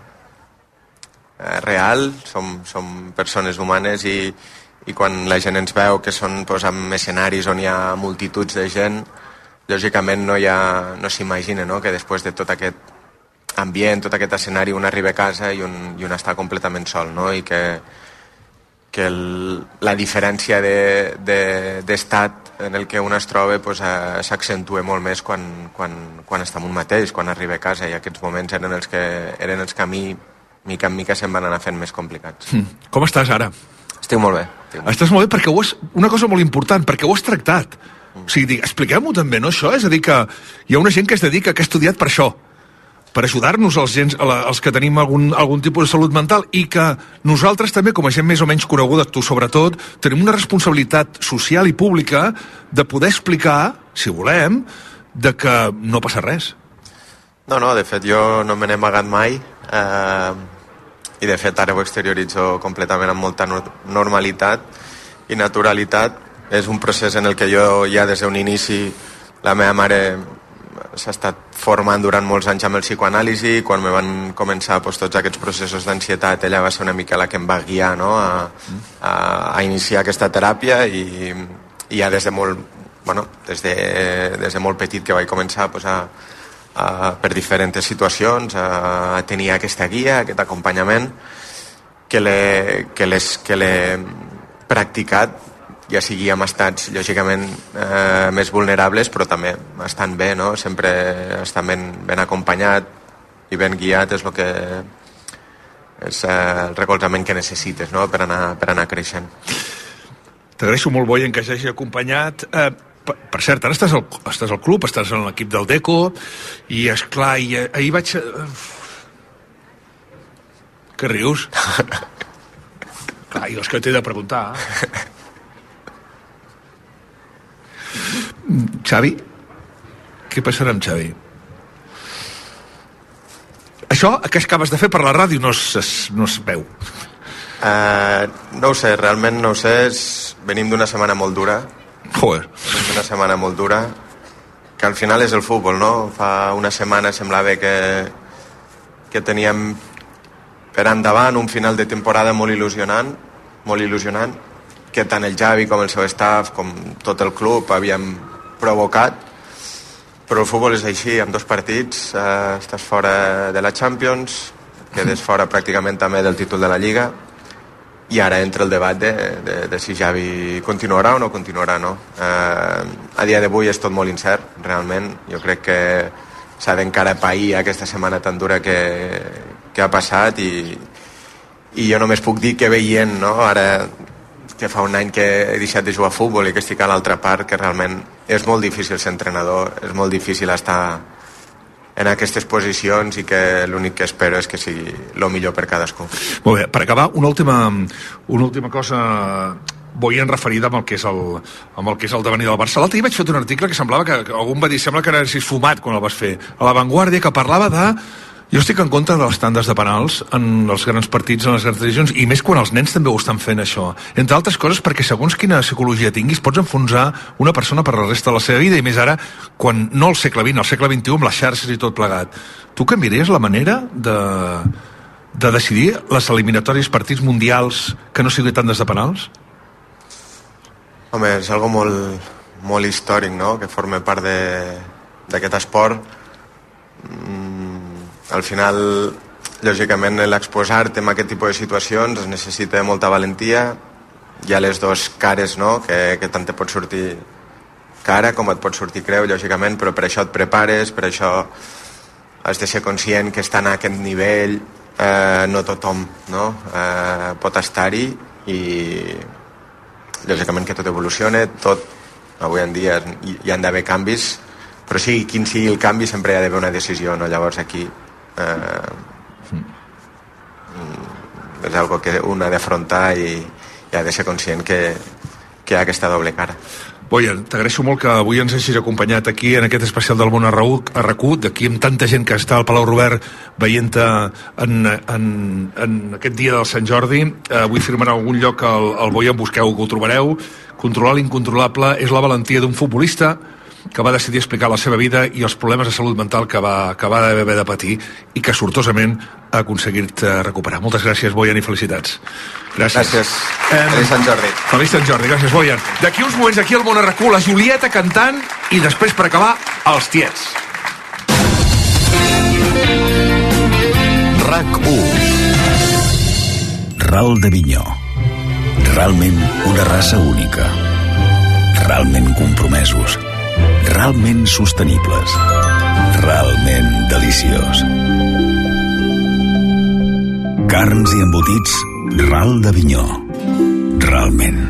uh, real, som, som persones humanes i i quan la gent ens veu que són doncs, en escenaris on hi ha multituds de gent, lògicament no, hi ha, no s'imagina, no? Que després de tot aquest ambient, tot aquest escenari, un arriba a casa i un, i un està completament sol, no? I que, que el, la diferència d'estat de, de, en el que un es troba doncs, eh, s'accentua molt més quan, quan, quan està amb un mateix, quan arriba a casa, i aquests moments eren els que, eren els que a mi, mica en mica, se'n van anar fent més complicats. Mm. Com estàs ara? Estic molt bé. Estic... Estàs molt bé perquè ho has... Una cosa molt important, perquè ho has tractat. Mm. O sigui, expliquem-ho també, no, això? És a dir, que hi ha una gent que es dedica, que ha estudiat per això, per ajudar-nos als, gens, als que tenim algun, algun tipus de salut mental, i que nosaltres també, com a gent més o menys coneguda, tu sobretot, tenim una responsabilitat social i pública de poder explicar, si volem, de que no passa res. No, no, de fet, jo no me n'he amagat mai. Eh... i de fet ara ho exterioritzo completament amb molta normalitat i naturalitat. És un procés en el que jo ja des d'un inici, la meva mare s'ha estat formant durant molts anys amb el psicoanàlisi. Quan me van començar doncs, tots aquests processos d'ansietat, ella va ser una mica la que em va guiar, no? a, a, a iniciar aquesta teràpia, i, i ja des de molt, bueno, des de, des de molt petit que vaig començar doncs, a Uh, per diferents situacions, uh, a tenir aquesta guia, aquest acompanyament que l'he que que l'he practicat, ja sigui en estats lògicament uh, més vulnerables, però també estan bé, no? Sempre estan ben, ben acompanyat i ben guiat, és el que és uh, el recolzament que necessites, no? per, anar, per anar creixent. T'agraeixo molt, Bojan, que s'hagi acompanyat. uh, Per, per cert, ara estàs al, estàs al club, estàs en l'equip del Deco, i esclar, i ahir vaig... Què rius? Clar, jo és que t'he de preguntar. Xavi? Què passarà amb Xavi? Això que acabes de fer per la ràdio no es, no es veu. Uh, no ho sé, realment no ho sé. És... Venim d'una setmana molt dura. Joder. Una setmana molt dura, que al final és el futbol, no? Fa una setmana semblava que, que teníem per endavant un final de temporada molt il·lusionant, molt il·lusionant, que tant el Xavi com el seu staff, com tot el club, havíem provocat, però el futbol és així, amb dos partits, eh, estàs fora de la Champions, quedes fora pràcticament també del títol de la Lliga, i ara entra el debat de, de, de si Xavi continuarà o no continuarà, no? Eh, a dia d'avui és tot molt incert, realment. Jo crec que s'ha d'encara pair aquesta setmana tan dura que, que ha passat, i, i jo només puc dir que veient, no? Ara que fa un any que he deixat de jugar a futbol i que estic a l'altra part, que realment és molt difícil ser entrenador, és molt difícil estar en aquestes posicions, i que l'únic que espero és que sigui el millor per cadascú. Molt bé, per acabar, una última, una última cosa, Bojan, referida amb el que és el, amb el que és el devenir del Barça. L'altre dia vaig fer un article que semblava que, que algú em va dir, sembla que n'haguessis fumat quan el vas fer, a La Vanguardia, que parlava de... Jo estic en contra de les tandes de penals en els grans partits, en les grans decisions, i més quan els nens també ho estan fent, això. Entre altres coses perquè segons quina psicologia tinguis pots enfonsar una persona per la resta de la seva vida, i més ara, quan no al segle vint, al segle vint-i-u, amb les xarxes i tot plegat. Tu canviaries la manera de, de decidir les eliminatòries, partits mundials, que no sigui tandes de penals? Home, és algo molt, molt històric, no?, que forma part d'aquest esport. Mm, al final, lògicament, l'exposar-te en aquest tipus de situacions es necessita molta valentia. Hi ha les dues cares, no?, que, que tant te pot sortir cara com et pot sortir creu, lògicament, però per això et prepares, per això has de ser conscient que estan a aquest nivell, eh, no tothom, no?, eh, pot estar-hi, i lògicament que tot evoluciona, tot, avui en dia hi han d'haver canvis, però sigui quin sigui el canvi sempre hi ha d'haver una decisió, no? Llavors aquí eh, és algo que un ha d'afrontar, i, i ha de ser conscient que, que hi ha aquesta doble cara. Boyan, t'agraeixo molt que avui ens hagis acompanyat aquí en aquest especial del món a RAC U, d'aquí amb tanta gent que està al Palau Robert veient-te en, en, en aquest dia del Sant Jordi. Eh, avui firmarà algun lloc el, el Boyan, busqueu que ho trobareu. Controlar l'incontrolable és la valentia d'un futbolista que va decidir explicar la seva vida i els problemes de salut mental que va, que va haver de patir i que sortosament ha aconseguit recuperar. Moltes gràcies, Boyan, i felicitats. Gràcies. Gràcies. Eh, Feliç Sant Jordi. Feliç Sant Jordi, gràcies, Boyan. D'aquí uns moments aquí al Món a RAC U, la Julieta cantant i després, per acabar, els tiets. RAC U. Ral de Vinyó. Realment una raça única. Realment compromesos. Realment sostenibles. Realment deliciós. Carns i embotits Ral de Vinyó. Realment.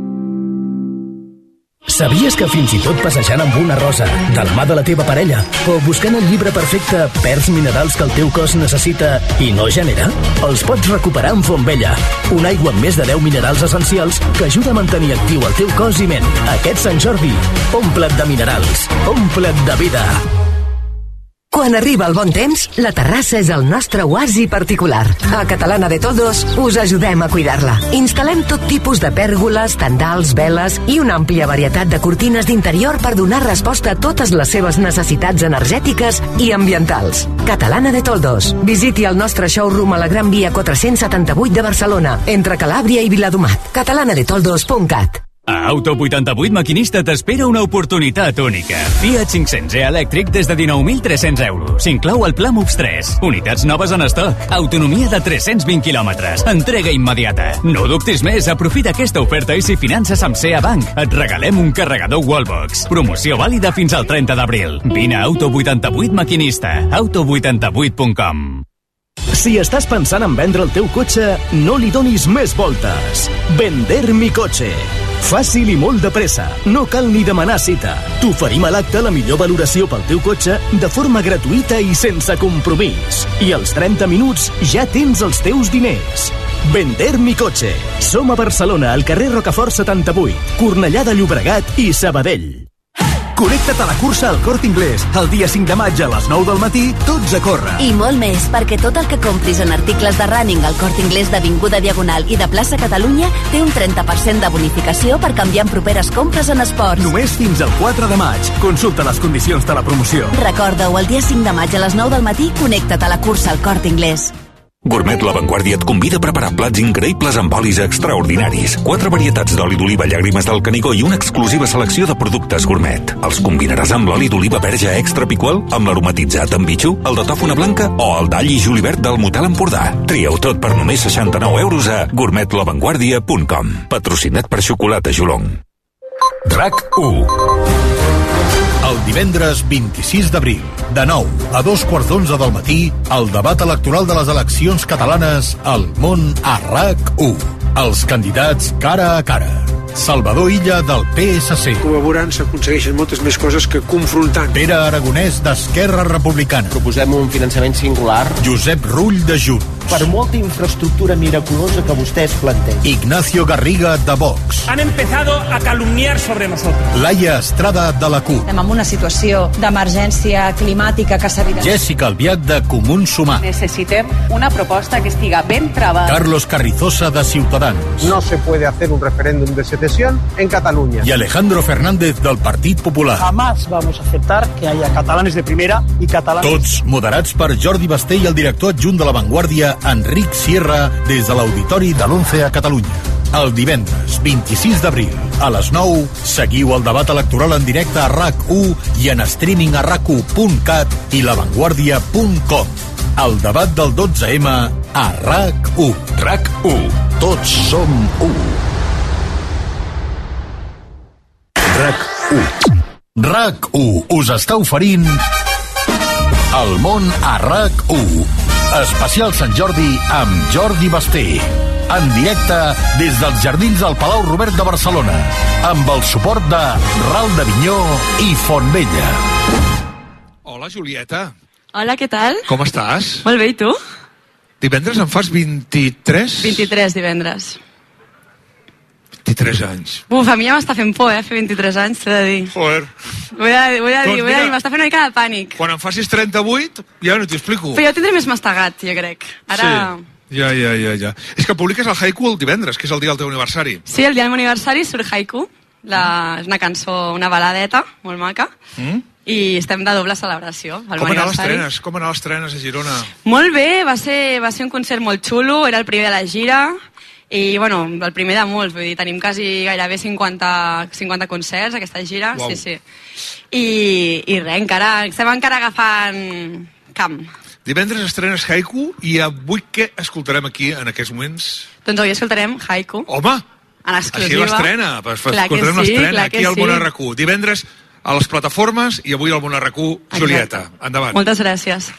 Sabies que fins i tot passejant amb una rosa, de la mà de la teva parella, o buscant el llibre perfecte, perds minerals que el teu cos necessita i no genera? Els pots recuperar amb Fontvella, una aigua amb més de deu minerals essencials que ajuda a mantenir actiu el teu cos i ment. Aquest Sant Jordi, omple't de minerals, omple't de vida. Quan arriba el bon temps, la terrassa és el nostre oasi particular. A Catalana de Toldos us ajudem a cuidar-la. Instal·lem tot tipus de pèrgoles, tendals, veles i una àmplia varietat de cortines d'interior per donar resposta a totes les seves necessitats energètiques i ambientals. Catalana de Toldos. Visiti el nostre showroom a la Gran Via quatre-cents setanta-vuit de Barcelona, entre Calàbria i Viladomat. catalana de toldos punt cat. A Auto vuitanta-vuit Maquinista t'espera una oportunitat única. Fiat cinc-cents e elèctric des de dinou mil tres-cents euros. S'inclou el Pla Moves tres. Unitats noves en estoc. Autonomia de tres-cents vint quilòmetres. Entrega immediata. No dubtis més, aprofita aquesta oferta i si finances amb C E A Bank, et regalem un carregador Wallbox. Promoció vàlida fins al trenta d'abril. Vine a Auto vuitanta-vuit Maquinista. auto vuitanta-vuit punt com. Si estàs pensant en vendre el teu cotxe, no li donis més voltes. Vender mi cotxe. Fàcil i molt de pressa. No cal ni demanar cita. T'oferim a l'acte la millor valoració pel teu cotxe de forma gratuïta i sense compromís. I als trenta minuts ja tens els teus diners. Vender mi cotxe. Som a Barcelona, al carrer Rocafort setanta-vuit, Cornellà de Llobregat i Sabadell. Connecta't a la cursa al Corte Inglés. El dia cinc de maig a les nou del matí, tots a córrer. I molt més, perquè tot el que compris en articles de running al Corte Inglés d'Avinguda Diagonal i de plaça Catalunya té un trenta per cent de bonificació per canviar en properes compres en esports. Només fins al quatre de maig. Consulta les condicions de la promoció. Recorda-ho, el dia cinc de maig a les nou del matí, connecta't a la cursa al Corte Inglés. Gourmet La Vanguardia et convida a preparar plats increïbles amb olis extraordinaris. Quatre varietats d'oli d'oliva llàgrimes del Canigó i una exclusiva selecció de productes gourmet. Els combinaràs amb l'oli d'oliva verge extra picual, amb l'aromatitzat amb bitxú, el de tòfona blanca o el d'all i julivert del Motel Empordà. Trieu tot per només seixanta-nou euros a gourmet la vanguardia punt com. Patrocinat per Xocolata Jolong. RAC U. El divendres vint-i-sis d'abril, de nou a dos quarts d'onze del matí, el debat electoral de les eleccions catalanes al món a RAC U. Els candidats cara a cara. Salvador Illa, del P S C. Col·laborant s'aconsegueixen moltes més coses que confrontant. Pere Aragonès, d'Esquerra Republicana. Proposem un finançament singular. Josep Rull, de Junts. Per molta infraestructura miraculosa que vostès plantegen. Ignacio Garriga, de Vox. Han empezado a calumniar sobre nosotros. Laia Estrada, de la CUP. Estem en una situació d'emergència climàtica que s'ha... Jessica Albiach, de Comuns Sumar. Necessitem una proposta que estiga ben travada. Carlos Carrizosa, de Ciutadans. No se puede hacer un referéndum de secesión en Cataluña. Y Alejandro Fernández, del Partit Popular. Jamás vamos a aceptar que haya catalanes de primera y catalanes... Tots moderats per Jordi Basté i el director adjunt de La Vanguardia, Enric Sierra, des de l'Auditori de l'once a Catalunya. El divendres vint-i-sis d'abril, a les nou, seguiu el debat electoral en directe a RAC U i en streaming a rac u punt cat i lavanguardia punt com. El debat del dotze eme a RAC U. RAC U. Tots som u. RAC U. RAC U us està oferint El món a RAC U. Especial Sant Jordi amb Jordi Basté. En directe des dels jardins del Palau Robert de Barcelona, amb el suport de Ral de Vinyó i Fontvella. Hola, Julieta. Hola, què tal? Com estàs? Molt bé, i tu? Divendres en fas vint-i-tres? vint-i-tres divendres. vint-i-tres anys. Uf, a mi ja m'està fent por, eh, fer vint-i-tres anys, t'he de dir. Joder. Vull dir, vull dir, Doncs vull dir, mira, m'està fent una mica de pànic. Quan em facis trenta-vuit, ja no t'ho explico. Però jo tindré més mastegat, jo crec. Ara... Sí. Ja, ja, ja, ja. És que publiques el haiku el divendres, que és el dia del teu aniversari. Sí, el dia del meu aniversari surt haiku. La... És una cançó, una baladeta, molt maca. Mm? I estem de doble celebració. Com anar a les trenes? Com anar a les trenes a Girona? Molt bé, va ser, va ser un concert molt xulo, era el primer de la gira. I, bueno, el primer de molts, vull dir, tenim quasi gairebé cinquanta, cinquanta concerts aquesta gira, wow. sí, sí. I, i res, encara, estem encara agafant camp. Divendres estrenes haiku i avui què escoltarem aquí en aquests moments? Doncs avui escoltarem haiku. Home! En exclusiva. Així l'estrena, escoltarem sí, l'estrena aquí al Món Arracú. Divendres a les plataformes i avui al Món Arracú, Julieta. Endavant. Moltes gràcies.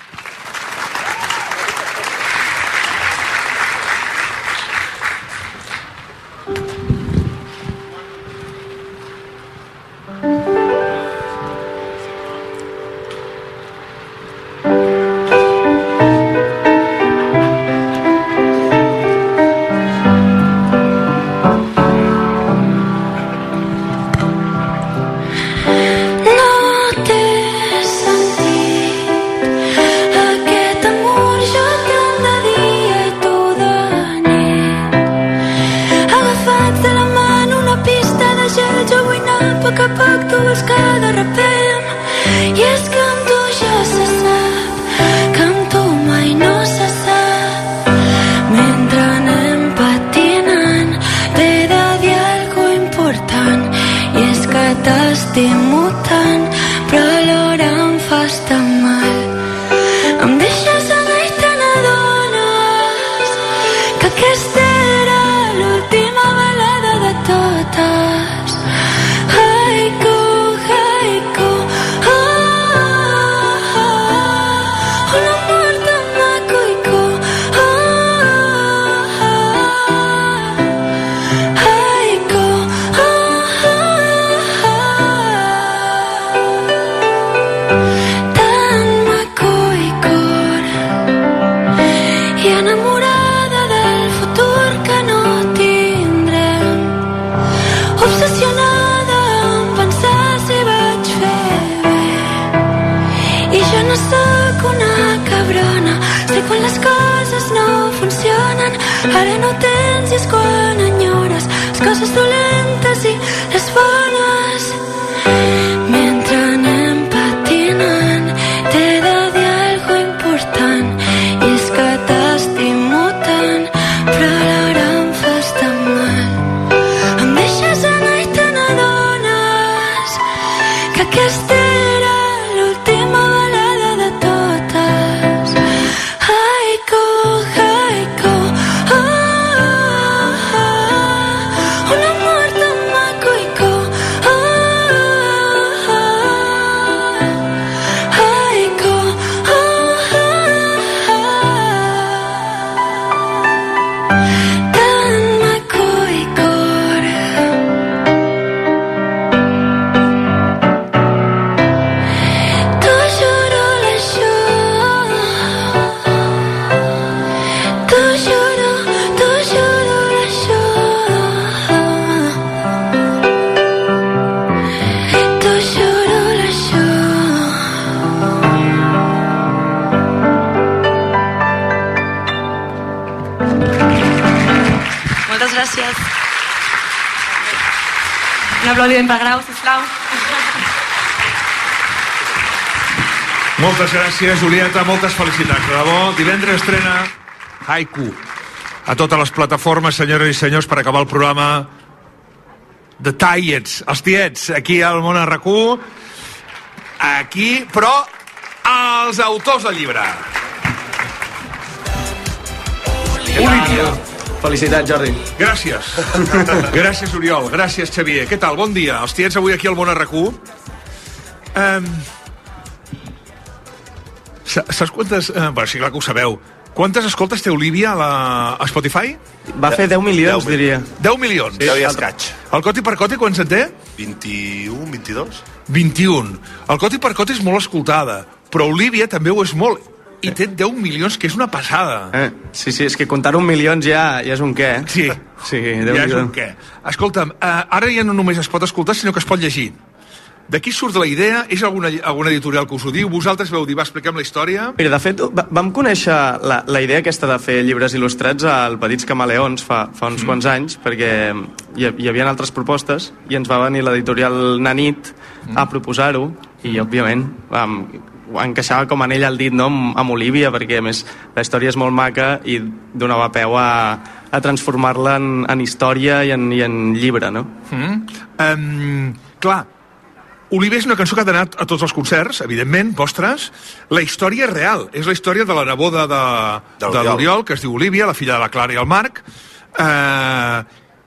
Un aplaudiment per Grau, sisplau. Moltes gràcies, Julieta, moltes felicitats. De debò, divendres estrena Haiku a totes les plataformes, senyores i senyors, per acabar el programa The Tiets, els tiets, aquí al Món Arracú. Aquí, però els autors del llibre. Olivia. Felicitats, Jordi. Gràcies. Gràcies, Oriol. Gràcies, Xavier. Què tal? Bon dia. Els tiets avui aquí al Món Arracú. Um, saps quantes... Uh, bueno, sí, clar que ho sabeu. Quantes escoltes té Olivia a, la, a Spotify? Va fer deu milions, deu, diria. deu milions? Sí, deu i escaig. El Coti per Coti, quants en té? vint-i-u, vint-i-dos. vint-i-un. El Coti per Coti és molt escoltada, però Olivia també ho és molt. i té deu milions, que és una passada. Eh, sí, sí, és que comptar un milions ja, ja és un què. Sí, sí ja és un què. Escolta'm, uh, ara ja no només es pot escoltar, sinó que es pot llegir. D'aquí surt la idea? És alguna, alguna editorial que us ho diu? Vosaltres veu dir, va, expliquem la història? Mira, de fet, vam conèixer la, la idea aquesta de fer llibres il·lustrats al Petits Camaleons fa, fa uns mm. quants anys, perquè hi, hi havia altres propostes i ens va venir l'editorial Nanit mm. a proposar-ho i, òbviament, vam, encaixava com anell al dit, no?, amb, amb Olivia, perquè, a més, la història és molt maca i donava peu a, a transformar-la en, en història i en, i en llibre, no? Mm. Um, clar, Olivia és una cançó que ha anat a tots els concerts, evidentment, vostres. La història és real. És la història de la neboda de, de, de l'Oriol, que es diu Olivia, la filla de la Clara i el Marc, eh,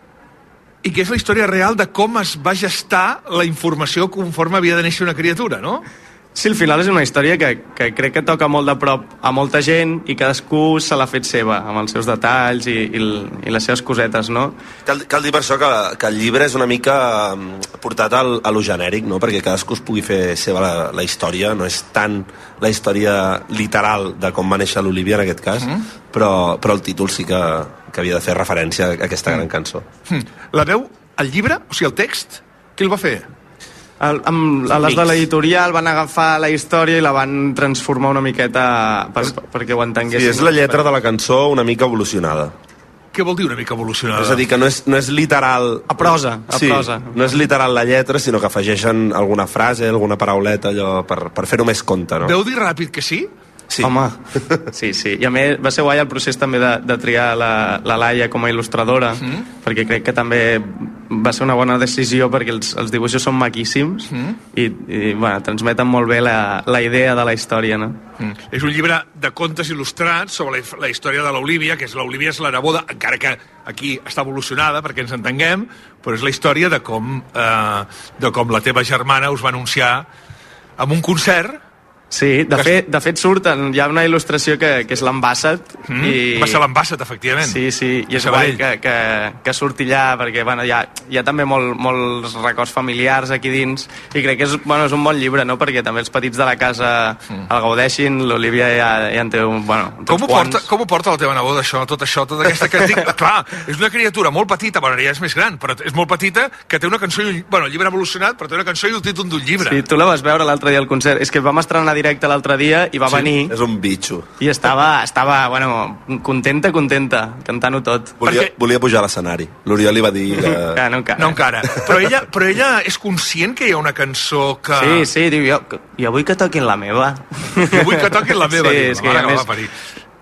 i que és la història real de com es va gestar la informació conforme havia de néixer una criatura, no? Sí, al final és una història que, que crec que toca molt de prop a molta gent i cadascú se l'ha fet seva, amb els seus detalls i, i, i les seves cosetes, no? Cal, cal dir per això que, que el llibre és una mica portat al, a lo genèric, no? Perquè cadascú es pugui fer seva la, la història, no és tant la història literal de com va néixer l'Olivia en aquest cas, mm. però, però el títol sí que, que havia de fer referència a aquesta mm. gran cançó. Mm. La veu, el llibre, o sigui, el text, qui el va fer? El, amb, a les de l'editorial van agafar la història i la van transformar una miqueta per, perquè ho entenguessin. Sí, és la lletra de la cançó una mica evolucionada. Què vol dir una mica evolucionada? És a dir, que no és, no és literal... A prosa, a sí, prosa. No és literal la lletra, sinó que afegeixen alguna frase, alguna parauleta, allò, per, per fer-ho més compte, no? Veu dir ràpid que sí? Sí. Home, sí, sí. I a més va ser guai el procés també de, de triar la, la Laia com a il·lustradora, mm. perquè crec que també va ser una bona decisió perquè els, els dibuixos són maquíssims mm. i, i bueno, transmeten molt bé la, la idea de la història, no? Mm. És un llibre de contes il·lustrats sobre la, la història de l'Olivia, que és l'Olivia és la neboda, encara que aquí està evolucionada perquè ens entenguem, però és la història de com, eh, de com la teva germana us va anunciar en un concert. Sí, de fet, de fet surten, hi ha una il·lustració que, que és l'Ambassat. Mm, i... Va ser l'Ambassat, efectivament. Sí, sí, i és guai que, que, que surti allà, perquè bueno, hi, ha, hi ha també molt, molts records familiars aquí dins, i crec que és, bueno, és un bon llibre, no?, perquè també els petits de la casa mm. el gaudeixin, l'Olivia ja, ja en té un... Bueno, com, ho porta, com ho porta la teva neboda, això, tot això, tota aquesta que dic? Clar, és una criatura molt petita, bueno, ja és més gran, però és molt petita, que té una cançó, i un, bueno, el llibre ha evolucionat, però té una cançó i el títol d'un llibre. Sí, tu la vas veure l'altre dia al concert, és que vam estrenar directe l'altre dia i va sí, venir... És un bitxo. I estava, estava bueno, contenta, contenta, cantant-ho tot. Volia, Perquè... volia pujar a l'escenari. L'Oriol li va dir que... que no encara. No encara. Però ella, però ella és conscient que hi ha una cançó que... Sí, sí, diu, jo, jo vull que toquin la meva. Jo vull que toquin la meva, sí, diu, és que la mare més... que va parir.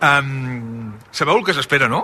Um, sabeu el que s'espera, no?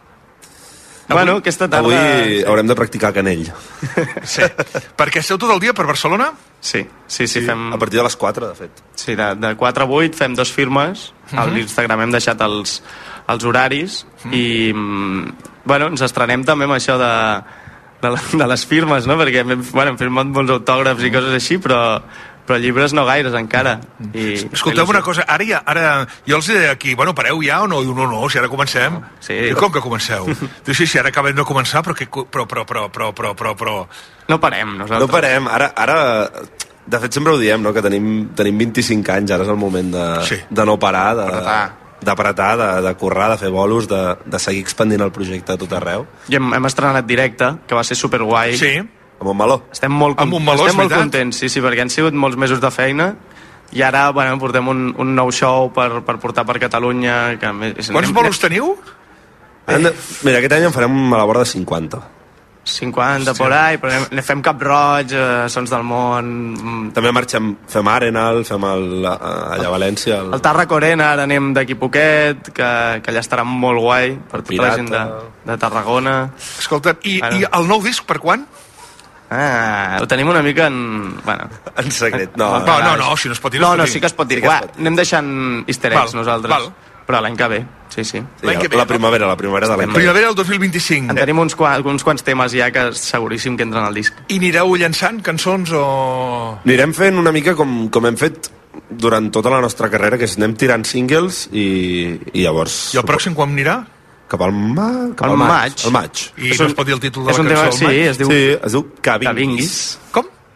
Avui, bueno, aquesta tarda... Avui sí. haurem de practicar canell. Sí. Perquè esteu tot el dia per Barcelona? Sí, sí, sí, sí fem... A partir de les quatre, de fet. Sí, de, de quatre a vuit fem dos firmes. Uh -huh. A l'Instagram hem deixat els, els horaris. Uh -huh. I, bueno, ens estrenem també amb això de, de, de les firmes, no? Perquè bueno, hem firmat molts autògrafs i coses així, però... però llibres no gaires encara. I, escolteu una cosa, ara, ja, ara jo els diré aquí, bueno, pareu ja o no? Diu, no, no, si ara comencem. Sí. I com que comenceu? Diu, sí, sí, ara acabem de començar, però, que, però, però, però, però, però, però, però... No parem, nosaltres. No parem, ara, ara de fet sempre ho diem, no? Que tenim, tenim vint-i-cinc anys, ara és el moment de, sí. de no parar, de... d'apretar, de, de currar, de fer bolos, de, de seguir expandint el projecte a tot arreu. I hem, hem estrenat directe, que va ser superguai. Sí. A Montmeló. Estem molt, con Montmeló, estem molt contents, sí, sí, perquè han sigut molts mesos de feina i ara, bueno, portem un, un nou show per, per portar per Catalunya. Que és, Quants bolos teniu? Eh. De, mira, aquest any en farem a la vora de cinquanta. cinquanta por ahí, però ne fem Cap Roig, eh, Sons del Món... També marxem, fem Arenal, fem el, allà a València. El, el Tàrraco Arena, ara anem d'aquí poquet, que, que allà estarà molt guai per tota la gent de, de Tarragona. Escolta, i, i el nou disc per quan? Ah, ho tenim una mica en... Bueno. En secret, no. No, no, no, si no es pot dir, no, no, no, sí que es pot dir. Sí va, anem deixant easter eggs val, nosaltres. Val. Però l'any que ve, sí, sí. sí la, la primavera, la primavera de l'any. Primavera del dos mil vint-i-cinc. En tenim uns, quants, uns quants temes ja que seguríssim que entren al disc. I anireu llançant cançons o...? Anirem fent una mica com, com hem fet durant tota la nostra carrera, que és anem tirant singles i, i llavors... I el pròxim quan anirà? Cap al, ma... Cap al maig. Al maig. I no es pot dir el títol de la cançó tema, del maig? Sí, es diu... Sí, es diu Que vinguis. Que vinguis. Com?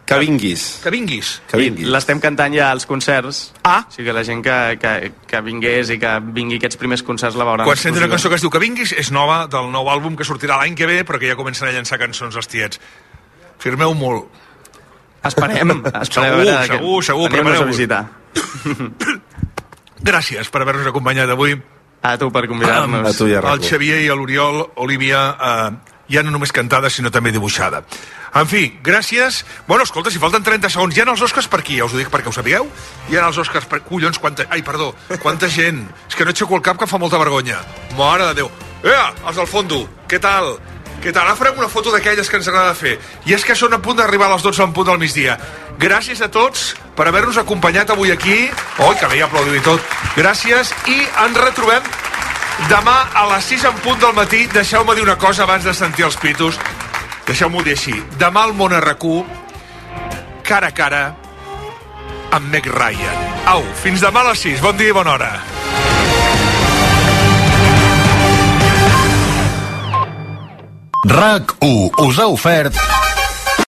Que vinguis. Que vinguis. Que vinguis. L'estem cantant ja als concerts. Ah. O sigui que la gent que, que, que vingués i que vingui aquests primers concerts la veuran. Quan senti una cançó que es diu Que vinguis, és nova, del nou àlbum que sortirà l'any que ve, però que ja comencen a llançar cançons els tiets. Firmeu molt. Esperem. Esperem segur, segur, segur. Prepareu-vos a visitar. Gràcies per haver-nos acompanyat avui. A tu per convidar-nos. A tu i a Raco. El Xavier i l'Oriol, Olivia, eh, ja no només cantada, sinó també dibuixada. En fi, gràcies. Bueno, escolta, si falten trenta segons, hi ha els Oscars per aquí, ja us ho dic perquè ho sapigueu. Hi ha els Oscars per... Collons, quanta... Ai, perdó, quanta gent. És que no aixeco el cap, que fa molta vergonya. Mare de Déu. Ea, els del fondo, què tal? Què tal? Ara farem una foto d'aquelles que ens agrada fer. I és que són a punt d'arribar a les dotze en punt del migdia. Gràcies a tots per haver-nos acompanyat avui aquí. Oi, que bé, aplaudiu i tot. Gràcies i ens retrobem demà a les sis en punt del matí. Deixeu-me dir una cosa abans de sentir els pitos. Deixeu-m'ho dir així. Demà al Món R Q, cara a cara, amb Meg Ryan. Au, fins demà a les sis. Bon dia i bona hora. RAC u us ha ofert